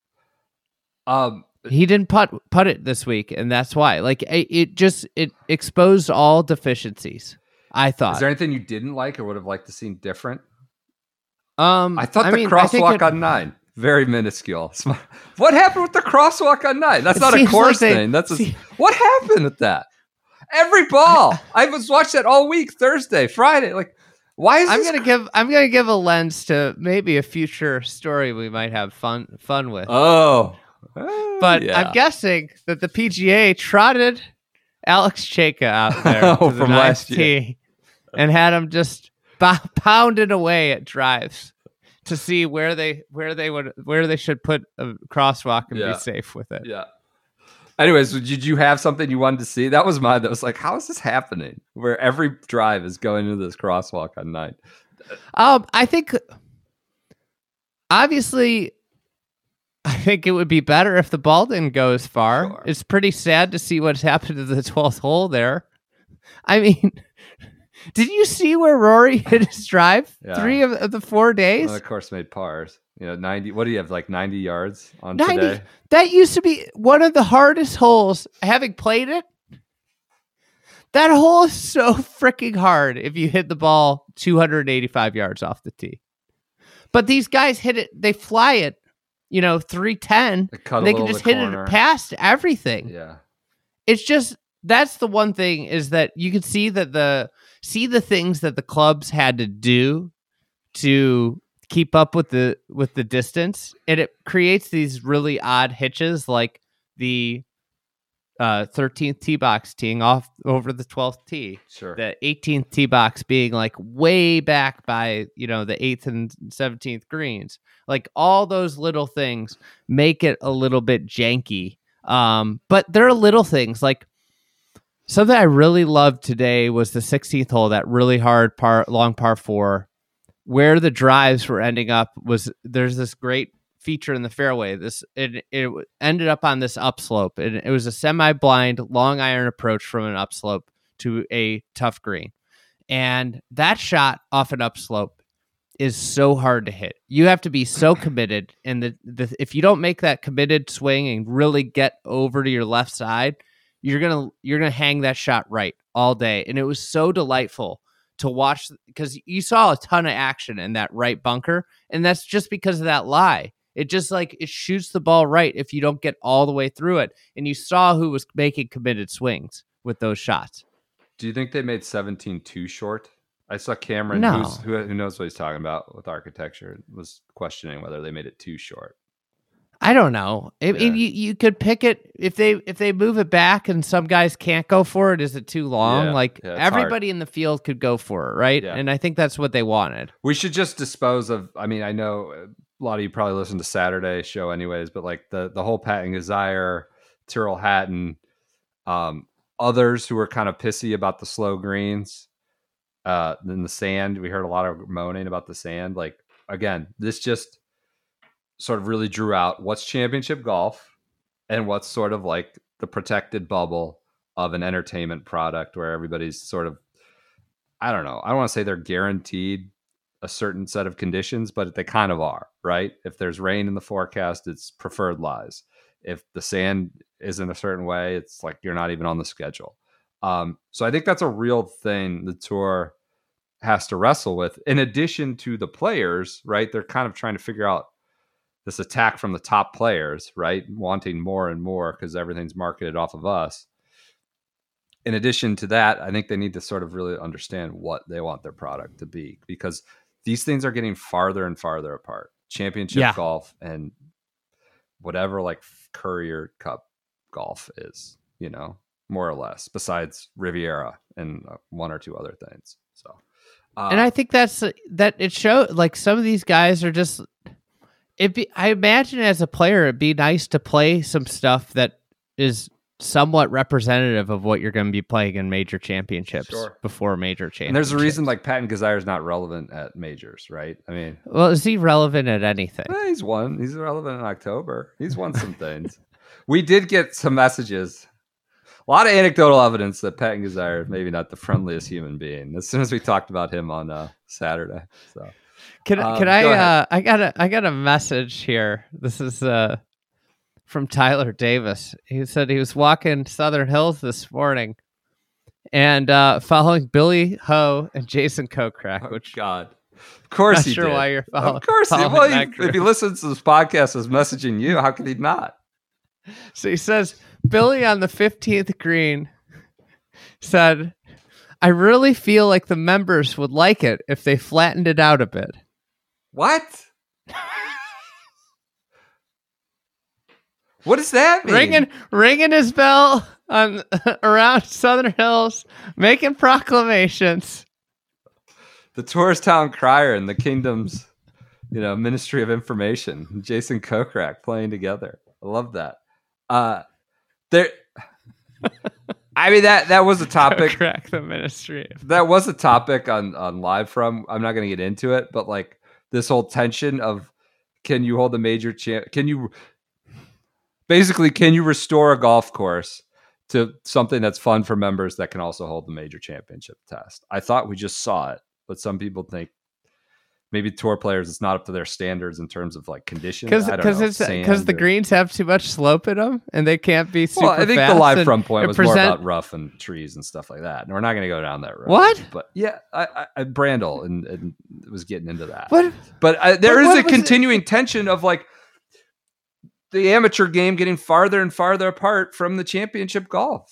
um, He didn't putt putt it this week, and that's why. Like it, it just it exposed all deficiencies. I is thought. there anything you didn't like or would have liked to see different? um, I thought the mean, I think crosswalk it- on nine, very minuscule. Sm- What happened with the crosswalk on nine? That's It not a seems course like they- thing. That's a, see- what happened with that? Every ball. I was watched that all week, Thursday, Friday. Like, why is I'm this gonna give I'm gonna give a lens to maybe a future story we might have fun fun with. Oh, But yeah. I'm guessing that the P G A trotted Alex Chayka out there Oh, to the from ninth last year. tee and had him just b- pounding away at drives to see where they where they would where they should put a crosswalk and Yeah. be safe with it. Yeah. Anyways, did you have something you wanted to see? That was mine. That was like, how is this happening? Where every drive is going into this crosswalk on nine. Um, I think obviously, I think it would be better if the ball didn't go as far. Sure. It's pretty sad to see what's happened to the twelfth hole there. I mean, did you see where Rory hit his drive? Yeah. Three of, of the four days. Well, of course, made pars. You know, ninety. What do you have? Like ninety yards on ninety. today. That used to be one of the hardest holes. Having played it, that hole is so freaking hard if you hit the ball two hundred eighty-five yards off the tee. But these guys hit it, they fly it, you know, three ten. They cut a They can little just the hit corner. it past everything. Yeah. It's just, that's the one thing is that you could see that the see the things that the clubs had to do to keep up with the with the distance, and it creates these really odd hitches, like the uh, thirteenth tee box teeing off over the twelfth tee, Sure. the eighteenth tee box being like way back by, you know, the eighth and seventeenth greens. Like all those little things make it a little bit janky. Um, but there are little things like something I really loved today was the sixteenth hole, that really hard par long par four. Where the drives were ending up was there's this great feature in the fairway. This it, it ended up on this upslope, and it was a semi-blind long iron approach from an upslope to a tough green. And that shot off an upslope is so hard to hit. You have to be so committed, and the, the if you don't make that committed swing and really get over to your left side, you're gonna you're gonna hang that shot right all day. And it was so delightful to watch because you saw a ton of action in that right bunker, and that's just because of that lie. It just like it shoots the ball right if you don't get all the way through it. And you saw who was making committed swings with those shots. Do you think they made seventeen too short? I saw Cameron, No. who's, who, who knows what he's talking about with architecture, was questioning whether they made it too short. I don't know. If, Yeah. if you you could pick it if they if they move it back and some guys can't go for it. Is it too long? Yeah, like yeah, it's everybody in the field could go for it, right? Yeah. And I think that's what they wanted. We should just dispose of. I mean, I know a lot of you probably listen to Saturday show anyways, but like the the whole Patton Gazire, Tyrrell Hatton, um, others who were kind of pissy about the slow greens, uh, then the sand. We heard a lot of moaning about the sand. Like again, this just sort of really drew out what's championship golf and what's sort of like the protected bubble of an entertainment product where everybody's sort of, I don't know. I don't want to say they're guaranteed a certain set of conditions, but they kind of are, right? If there's rain in the forecast, it's preferred lies. If the sand isn't a certain way, it's like you're not even on the schedule. Um, so I think that's a real thing the tour has to wrestle with. In addition to the players, right? They're kind of trying to figure out this attack from the top players, right? Wanting more and more because everything's marketed off of us. In addition to that, I think they need to sort of really understand what they want their product to be, because these things are getting farther and farther apart. Championship Yeah. golf and whatever like Courier Cup golf is, you know, more or less, besides Riviera and uh, one or two other things. So, uh, And I think that's that it showed like some of these guys are just it be I imagine as a player it'd be nice to play some stuff that is somewhat representative of what you're going to be playing in major championships Sure. before major championships. and there's a reason like Patton Gazire is not relevant at majors, right? I mean, Well, is he relevant at anything? eh, he's won. He's relevant in October. He's won some things. We did get some messages. A lot of anecdotal evidence that Patton Gazire is maybe not the friendliest human being. As soon as we talked about him on uh, Saturday, so Can Um, can I go ahead. uh I got a I got a message here. This is uh from Tyler Davis. He said he was walking Southern Hills this morning and uh following Billy Ho and Jason Kokrak, oh, which God, of course not he sure did. why you're follow- Of course, he, following well, that he, group. if he listens to this podcast, is messaging you. How could he not? So he says Billy on the fifteenth green said, "I really feel like the members would like it if they flattened it out a bit." What? What does that mean? Ringing ringing his bell on around Southern Hills, making proclamations. The tourist town crier and the kingdom's, you know, Ministry of Information, Jason Kokrak playing together. I love that. Uh, there, I mean that that was a topic. Crack the ministry. That was a topic on on Live From. I'm not going to get into it, but like this whole tension of can you hold a major champ? Can you basically can you restore a golf course to something that's fun for members that can also hold the major championship test? I thought we just saw it, but some people think maybe tour players it's not up to their standards in terms of like conditions. Because I don't because know, it's because sand the or- greens have too much slope in them and they can't be super Well, I think fast the Live and- From point and was more present- about rough and trees and stuff like that. And we're not going to go down that road. What? But yeah, I, I, I Brandel and, and was getting into that. What? But I, there But is what a was it- continuing tension of like the amateur game getting farther and farther apart from the championship golf.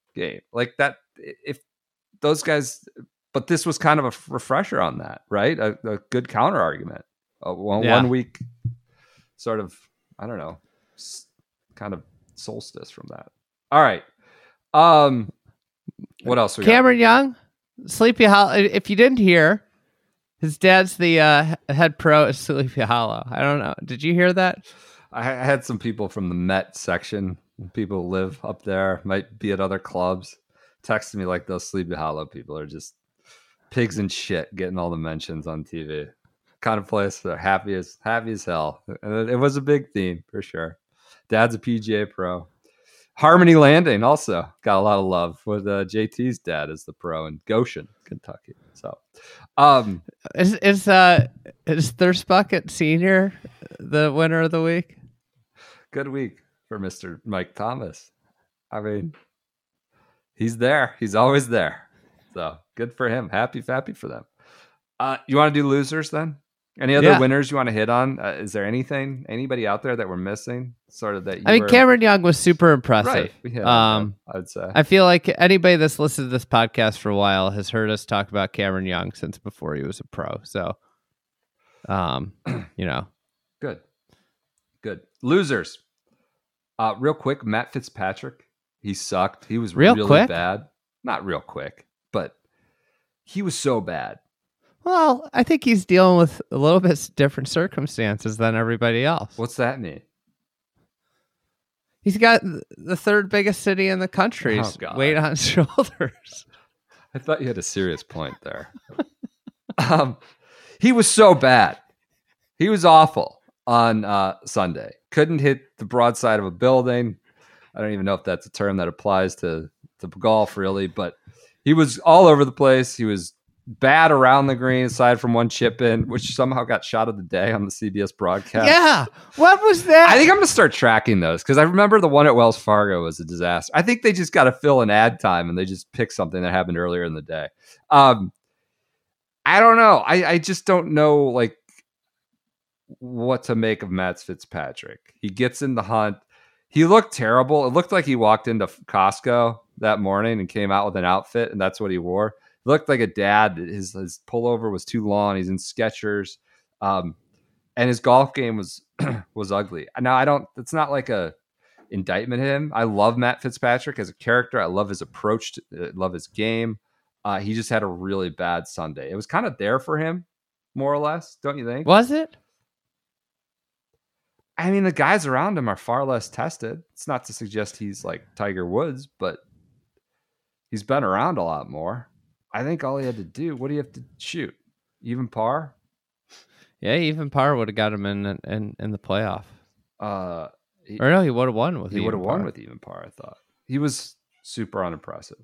game. Like that, if those guys, but this was kind of a refresher on that, right? A, a good counter argument. Uh, one, Yeah. one week sort of, I don't know, s- kind of solstice from that. All right. Um, what else we got? Cameron Young, Sleepy Hollow. If you didn't hear, his dad's the uh, head pro at Sleepy Hollow. I don't know. Did you hear that? I I had some people from the Met section, people who live up there, might be at other clubs, texting me like those Sleepy Hollow people are just pigs and shit getting all the mentions on T V. Kind of place they're happy as happy as hell. And it was a big theme for sure. Dad's a P G A pro. Harmony Landing also got a lot of love with uh, J T's dad as the pro in Goshen, Kentucky. So, um, Is is uh is Thirst Bucket Senior the winner of the week? good week for Mister Mike Thomas. I mean, he's there. He's always there. So good for him. Happy, happy for them. Uh, you want to do losers then? Any other Yeah. winners you want to hit on? Uh, is there anything, anybody out there that we're missing? Sort of that you I mean, were, Cameron Young was super impressive. right? We hit on Um, him, I would say. I feel like anybody that's listened to this podcast for a while has heard us talk about Cameron Young since before he was a pro. So, um, you know, Good. Good. Losers. Uh, real quick, Matt Fitzpatrick. He sucked. He was Real really quick? bad. Not real quick, but he was so bad. well, I think he's dealing with a little bit different circumstances than everybody else. What's that mean? He's got th- the third biggest city in the country's Oh, God. weight on his shoulders. I thought you had a serious point there. um, he was so bad. He was awful on uh, Sunday. Couldn't hit the broadside of a building. I don't even know if that's a term that applies to, to golf, really, but he was all over the place. He was bad around the green, aside from one chip in, which somehow got shot of the day on the C B S broadcast. Yeah. What was that? I think I'm going to start tracking those because I remember the one at Wells Fargo was a disaster. I think they just got to fill an ad time and they just pick something that happened earlier in the day. Um, I don't know. I, I just don't know like what to make of Matt Fitzpatrick. He gets in the hunt. He looked terrible. It looked like he walked into Costco that morning and came out with an outfit, and that's what he wore. He looked like a dad. His his pullover was too long. He's in Skechers, um, and his golf game was was ugly. Now I don't. It's not like a indictment of him. I love Matt Fitzpatrick as a character. I love his approach. To, uh, love his game. Uh, he just had a really bad Sunday. It was kind of there for him, more or less. Don't you think? Was it? I mean, the guys around him are far less tested. It's not to suggest he's like Tiger Woods, but he's been around a lot more. I think all he had to do, what do you have to shoot? Even par? Yeah, even par would have got him in in, in the playoff. Uh, he Or no, he would have won with he even would have won par. with even par, I thought. He was super unimpressive.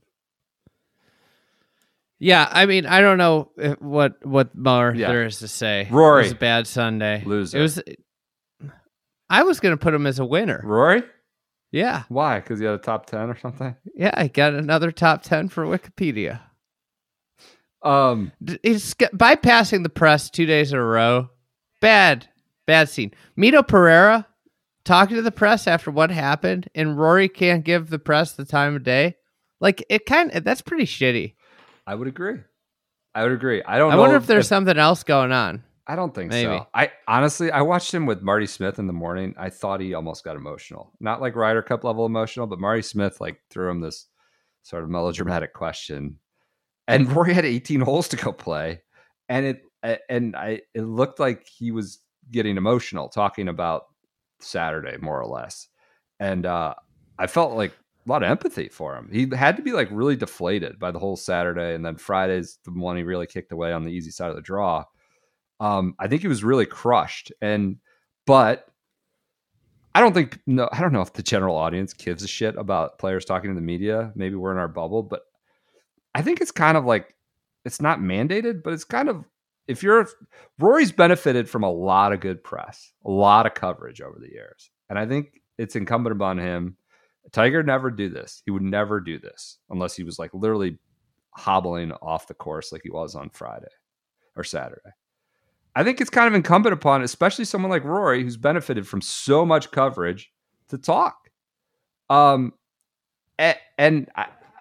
Yeah, I mean, I don't know if, what what more Yeah. there is to say. Rory. It was a bad Sunday. Loser. It was. I was going to put him as a winner. Rory? Yeah, Why? Because he had a top ten or something? yeah. I got another top ten for Wikipedia. Um, D- He's sk- bypassing the press two days in a row. Bad, bad scene. Mito Pereira talking to the press after what happened, and Rory can't give the press the time of day. Like it kind of that's pretty shitty. I would agree. I would agree. I don't I know wonder if there's something else going on. I don't think Maybe. so. I honestly, I watched him with Marty Smith in the morning. I thought he almost got emotional. Not like Ryder Cup level emotional, but Marty Smith like threw him this sort of melodramatic question. And Rory had eighteen holes to go play. And it and I it looked like he was getting emotional talking about Saturday, more or less. And uh, I felt like a lot of empathy for him. He had to be like really deflated by the whole Saturday. And then Friday's the one he really kicked away on the easy side of the draw. Um, I think he was really crushed, and but I don't think no, I don't know if the general audience gives a shit about players talking to the media. Maybe we're in our bubble, but I think it's kind of like it's not mandated, but it's kind of if you're Rory's benefited from a lot of good press, a lot of coverage over the years, and I think it's incumbent upon him. Tiger never do this. He would never do this unless he was like literally hobbling off the course like he was on Friday or Saturday. I think it's kind of incumbent upon, especially someone like Rory, who's benefited from so much coverage, to talk. Um, and, and I,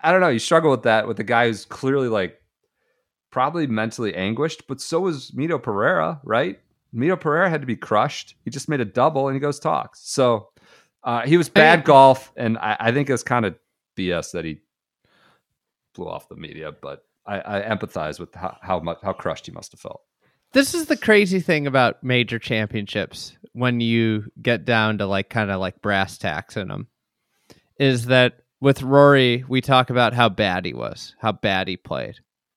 I don't know. You struggle with that with the guy who's clearly like probably mentally anguished, but so was Mito Pereira, right? Mito Pereira had to be crushed. He just made a double and he goes talks. So uh, he was bad I, golf, and I, I think it's kind of B S that he blew off the media. But I, I empathize with how, how much how crushed he must have felt. This is the crazy thing about major championships when you get down to like kind of like brass tacks in them, is that with Rory, we talk about how bad he was, how bad he played.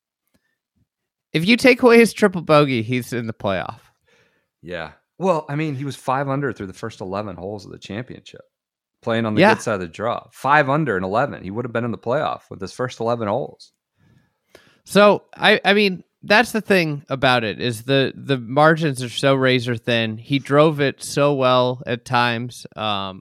If you take away his triple bogey, he's in the playoff. Yeah. Well, I mean, he was five under through the first eleven holes of the championship, playing on the Yeah. good side of the draw. Five under and eleven. He would have been in the playoff with his first eleven holes. So I, I mean, that's the thing about it is the the margins are so razor thin. He drove it so well at times. Um,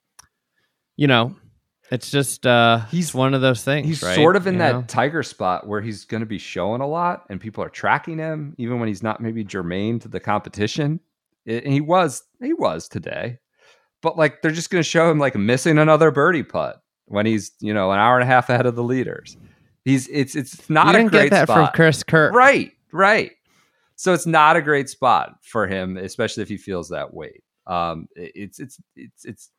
you know, it's just uh, he's one of those things. He's right? sort of in You that know? Tiger spot where he's going to be showing a lot, and people are tracking him, even when he's not maybe germane to the competition. It, and he was, he was today, but like they're just going to show him like missing another birdie putt when he's you know an hour and a half ahead of the leaders. He's it's it's not You a didn't great get that spot. from Chris Kirk, Right, right. So it's not a great spot for him, especially if he feels that weight. Um, it- it's it's it's it's.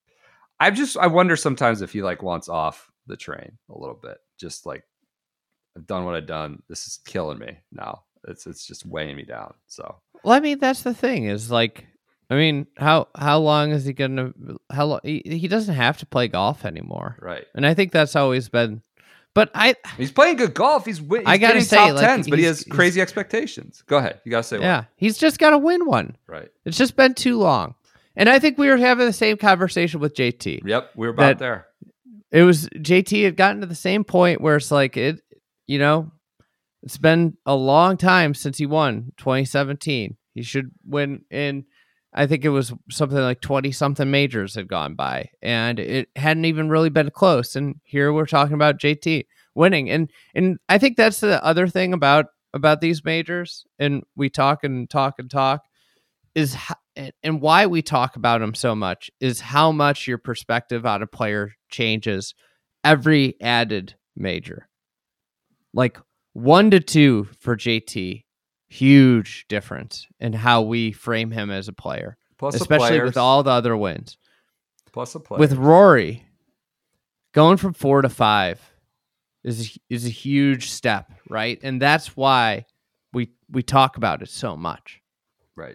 I just I wonder sometimes if he like wants off the train a little bit. Just like I've done what I've done. This is killing me now. It's it's just weighing me down. So Well, I mean, that's the thing is like, I mean, how how long is he gonna? How long? He, he doesn't have to play golf anymore, right, and I think that's always been. But I, he's playing good golf. He's, win- he's I gotta getting say, top like, tens, but he he's- has he's- crazy expectations. Go ahead, you gotta say yeah, he's just got to win one. what. Right. It's just been too long, and I think we were having the same conversation with J T. Yep, we were about That- there. It was J T had gotten to the same point where it's like it, you know, it's been a long time since he won twenty seventeen. He should win in. I think it was something like twenty something majors had gone by and it hadn't even really been close. And here we're talking about J T winning. And, and I think that's the other thing about, about these majors. And we talk and talk and talk is, ho- and- and why we talk about them so much is how much your perspective on a player changes every added major. Like one to two for J T. Huge difference in how we frame him as a player, Plus the especially players, with all the other wins. plus the players. With Rory, going from four to five is a, is a huge step, right? And that's why we we talk about it so much. Right.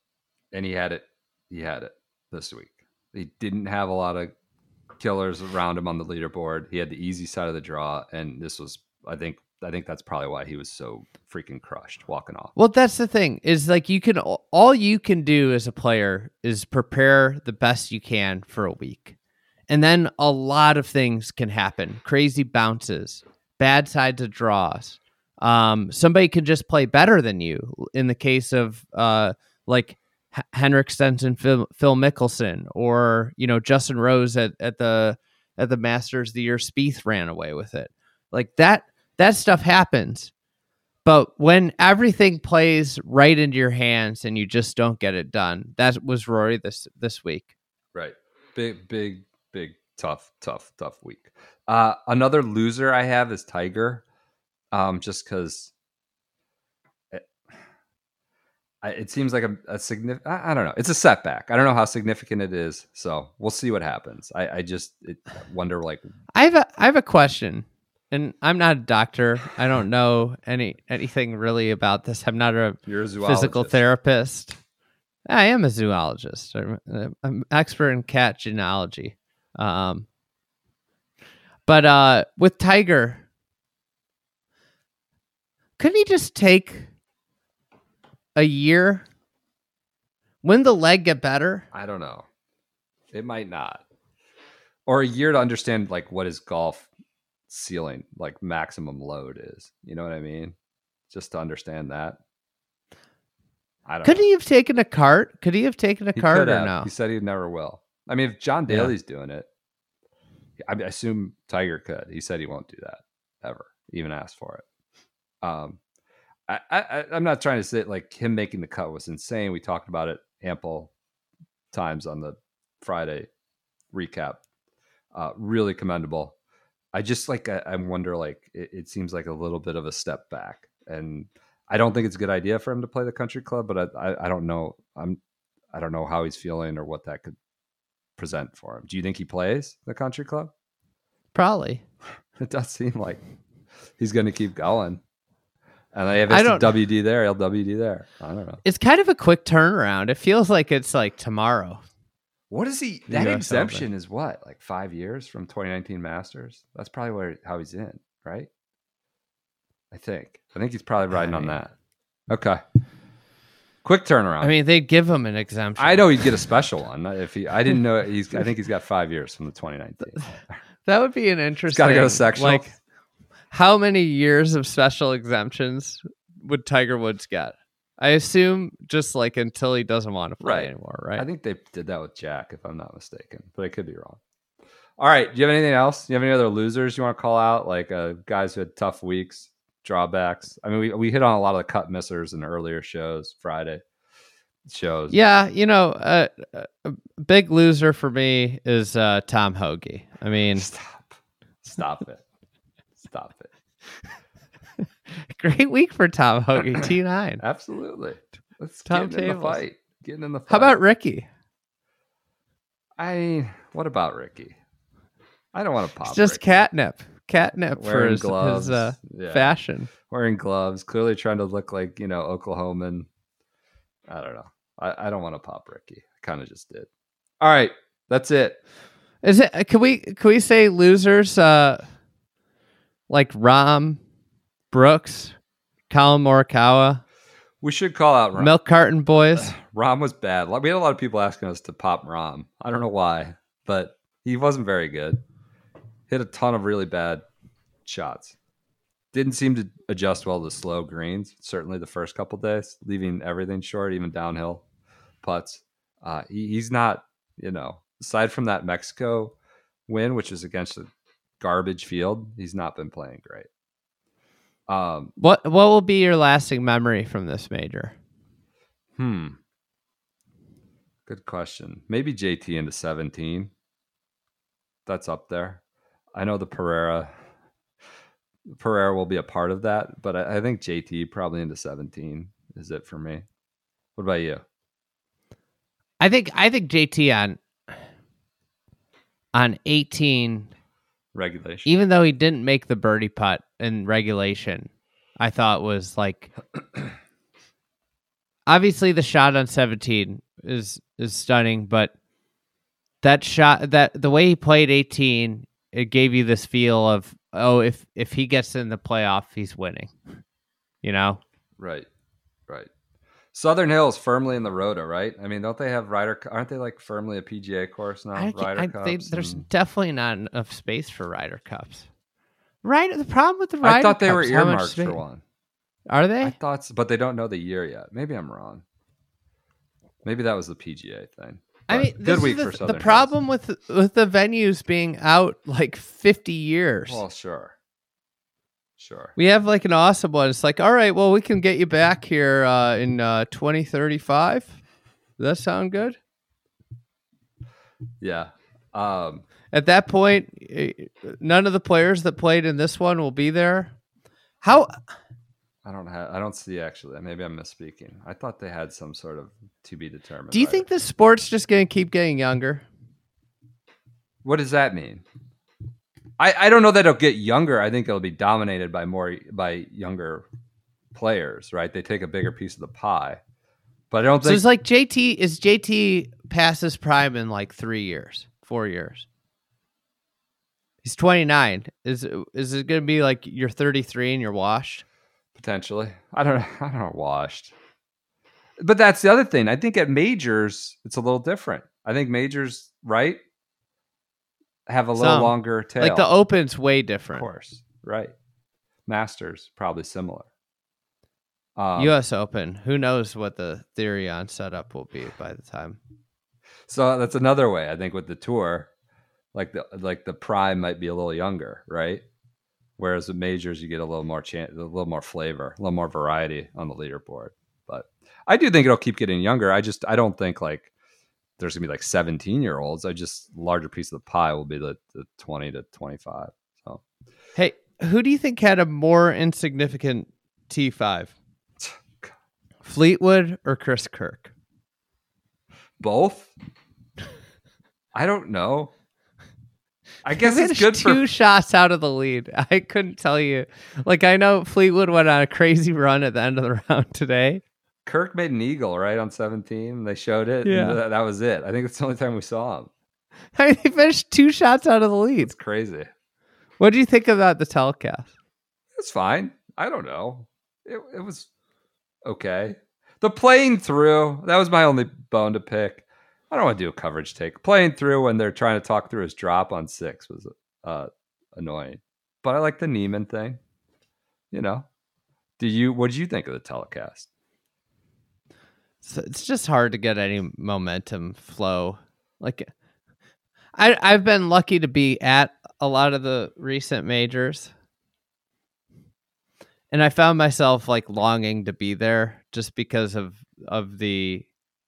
And he had it. He had it this week. He didn't have a lot of killers around him on the leaderboard. He had the easy side of the draw, and this was, I think, I think that's probably why he was so freaking crushed walking off. Well, that's the thing is like you can all you can do as a player is prepare the best you can for a week. And then a lot of things can happen. Crazy bounces, bad sides of draws. Um, somebody could just play better than you in the case of uh, like H- Henrik Stenson, Phil, Phil Mickelson, or, you know, Justin Rose at, at the at the Masters the year Spieth ran away with it. Like that, that stuff happens. But when everything plays right into your hands and you just don't get it done, that was Rory this this week. Right. Big, big, big, tough, tough, tough week. Uh, another loser I have is Tiger. Um, just because it, I- it seems like a, a significant, I, I don't know. It's a setback. I don't know how significant it is. So we'll see what happens. I, I just it, wonder like, I have a I have a question, and I'm not a doctor. I don't know any anything really about this. I'm not a you're a zoologist. physical therapist. I am a zoologist. I'm, I'm an expert in cat genealogy. Um, but uh, with Tiger, couldn't he just take a year? When the leg get better? I don't know. It might not. Or a year to understand like what his golf ceiling, like maximum load is. You know what I mean? Just to understand that. I don't Could know. he have taken a cart? Could he have taken a He cart could or have. no? He said he never will. I mean, if John Yeah. Daly's doing it, I assume Tiger could. He said he won't do that ever. Even asked for it. Um, I, I, I'm not trying to say like him making the cut was insane. We talked about it ample times on the Friday recap. Uh, really commendable. I just like I, I wonder like it, it seems like a little bit of a step back, and I don't think it's a good idea for him to play the country club. But I I, I don't know I'm I don't know how he's feeling or what that could present for him. Do you think he plays the country club? Probably. It does seem like he's going to keep going. And if I it's don't- W D there, he'll W D there. I don't know. It's kind of a quick turnaround. It feels like it's like tomorrow. What is he? The That U S exemption is what, like five years from twenty nineteen Masters? That's probably where how he's in, right? I think. I think he's probably riding I on mean- that. Okay. Quick turnaround. I mean, they'd give him an exemption. I know he'd get a special one if he. I didn't know he's. I think he's got five years from the twenty nineteen. That would be an He's interesting. got to go to sectional. Like, how many years of special exemptions would Tiger Woods get? I assume just like until he doesn't want to play Right. anymore, right? I think they did that with Jack, if I'm not mistaken, but I could be wrong. All right. Do you have anything else? Do you have any other losers you want to call out? Like uh, guys who had tough weeks, drawbacks? I mean, we, we hit on a lot of the cut missers in earlier shows, Friday shows. Yeah, you know, uh, a big loser for me is uh, Tom Hoagie. I mean, Stop. Stop it. Stop it. great week for Tom Hoagie, T nine. Absolutely. Let's Tom get in the Tables. fight. Getting in the fight. How about Ricky? I mean, what about Ricky? I don't want to pop It's just Ricky. catnip. Catnip for Wearing his, gloves. his uh, Yeah. fashion. Wearing gloves, clearly trying to look like, you know, Oklahoman. I don't know. I, I don't want to pop Ricky. I kind of just did. All right. That's it. Is it? Can we can we say losers? Uh, like Rom, Brooks, Colin Morikawa, We should call out Rom. Milk Carton Boys. Rom was bad. We had a lot of people asking us to pop Rom. I don't know why, but he wasn't very good. Hit a ton of really bad shots. Didn't seem to adjust well to slow greens, certainly the first couple days, leaving everything short, even downhill putts. Uh, he, he's not, you know, aside from that Mexico win, which is against a garbage field, he's not been playing great. Um, What what will be your lasting memory from this major? Hmm. Good question. Maybe J T into seventeen. That's up there. I know the Pereira Pereira will be a part of that, but I, I think J T probably into seventeen is it for me. What about you? I think I think J T on on eighteen, Regulation. even though he didn't make the birdie putt in regulation, I thought was like obviously the shot on seventeen is is stunning, but that shot that the way he played eighteen, it gave you this feel of, oh, if if he gets in the playoff, he's winning. You know? Right. Right. Southern Hills firmly in the Rota, right? I mean, don't they have Ryder? Aren't they like firmly a P G A course now? I, can't- Ryder I, Cups. they, there's and- definitely not enough space for Ryder Cups. Right, the problem with the I Ryder thought they were Cups, how much earmarked space- for one. Are they? I thought, so, but they don't know the year yet. Maybe I'm wrong. Maybe that was the P G A thing. I But mean, good this week is for the, Southern the problem with with the venues being out like fifty years. Hills. Well, sure, sure. We have like an awesome one. It's like, all right, well, we can get you back here uh, in uh, twenty thirty-five. Does that sound good? Yeah. Um, At that point, eh, none of the players that played in this one will be there. How? I don't have. I don't see actually. Maybe I'm misspeaking. I thought they had some sort of to be determined. Do you Ryder think the sport's just going to keep getting younger? What does that mean? I, I don't know that it'll get younger. I think it'll be dominated by more by younger players, right? They take a bigger piece of the pie. But I don't So think it's like J T is J T past his prime in like three years, four years. He's twenty-nine. Is is it going to be like you're thirty-three and you're washed? potentially. I don't I don't know washed. But that's the other thing. I think at majors it's a little different. I think majors, right, have a little Some. longer tail. Like the Open's way of different. course, right? Masters probably similar. Um, U S Open. Who knows what the theory on setup will be by the time. So that's another way. I think with the tour, like the like the prime might be a little younger, right? Whereas the majors, you get a little more chance, a little more flavor, a little more variety on the leaderboard. But I do think it'll keep getting younger. I just I don't think like there's gonna be like seventeen year olds. I just larger piece of the pie will be the, the twenty to twenty five. So Hey, who do you think had a more insignificant T five? Fleetwood or Chris Kirk? Both? I don't know. I guess He it's finished good two for shots out of the lead. I couldn't tell you. Like, I know Fleetwood went on a crazy run at the end of the round today. Kirk made an eagle, right, on seventeen. They showed it. Yeah. And th- that was it. I think it's the only time we saw him. I mean, he finished two shots out of the lead. It's crazy. What do you think about the telecast? It's fine. I don't know. It, it was okay. The playing through, that was my only bone to pick. I don't want to do a coverage take. Playing through when they're trying to talk through his drop on six was uh, annoying. But I like the Neiman thing. You know. Do you? What did you think of the telecast? So it's just hard to get any momentum flow. Like, I I've been lucky to be at a lot of the recent majors, and I found myself like longing to be there just because of of the.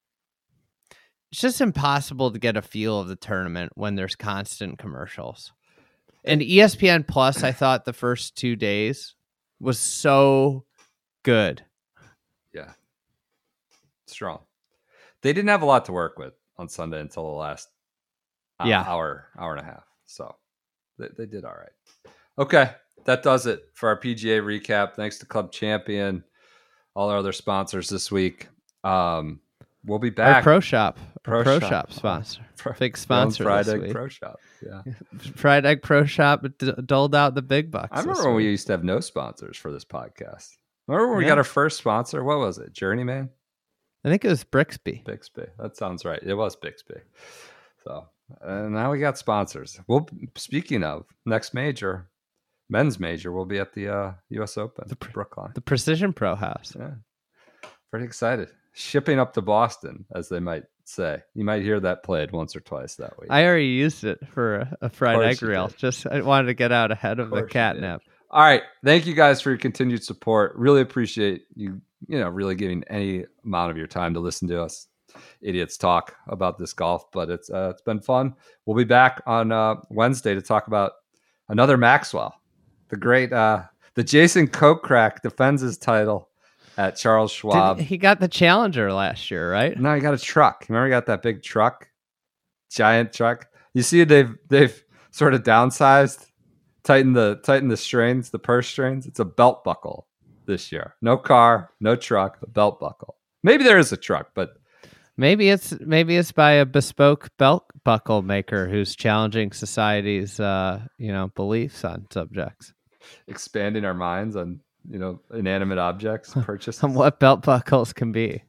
It's just impossible to get a feel of the tournament when there's constant commercials. And E S P N Plus, I thought the first two days was so good. Yeah. Strong. They didn't have a lot to work with on Sunday until the last uh, Yeah. hour, hour and a half. So they, they did all right. Okay. That does it for our P G A recap. Thanks to Club Champion, all our other sponsors this week. Um, we'll be back. Our Pro Shop. Pro Our Pro Shop. Shop sponsor. Pro- Big Your own sponsor Fried this Egg week. Pro Shop. Yeah. Fried Egg Pro Shop d- doled out the big bucks. I remember this when we week. used to have no sponsors for this podcast. Remember when we Yeah. got our first sponsor? What was it? Journeyman? I think it was Brixby. Bixby. That sounds right. It was Bixby. So and now we got sponsors. Well, speaking of next major, men's major, we'll be at the uh, U S Open, the Brookline. The Precision Pro House. Yeah, pretty excited. Shipping up to Boston, as they might say. You might hear that played once or twice that week. I already used it for a, a fried course egg you reel. did. Just I wanted to get out ahead of, Of the course you catnip. All right. Thank you guys for your continued support. Really appreciate you, you know, really giving any amount of your time to listen to us idiots talk about this golf, but it's uh, it's been fun. We'll be back on uh, Wednesday to talk about another Maxwell, the great, uh, the Jason Kokrak defends his title at Charles Schwab. Did, he got the Challenger last year, right? No, he got a truck. Remember, he got that big truck, giant truck. You see, they've they've sort of downsized, tightened the tightened the strings, the purse strings. It's a belt buckle this year. No car, no truck, a belt buckle. Maybe there is a truck, but Maybe it's maybe it's by a bespoke belt buckle maker who's challenging society's uh, you know beliefs on subjects. expanding our minds on, you know, inanimate objects purchased. On what belt buckles can be.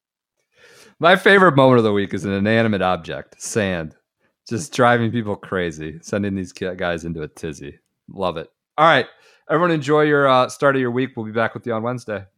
My favorite moment of the week is an inanimate object, sand, just driving people crazy, sending these ki- guys into a tizzy. Love it. All right, everyone, enjoy your uh, start of your week. We'll be back with you on Wednesday.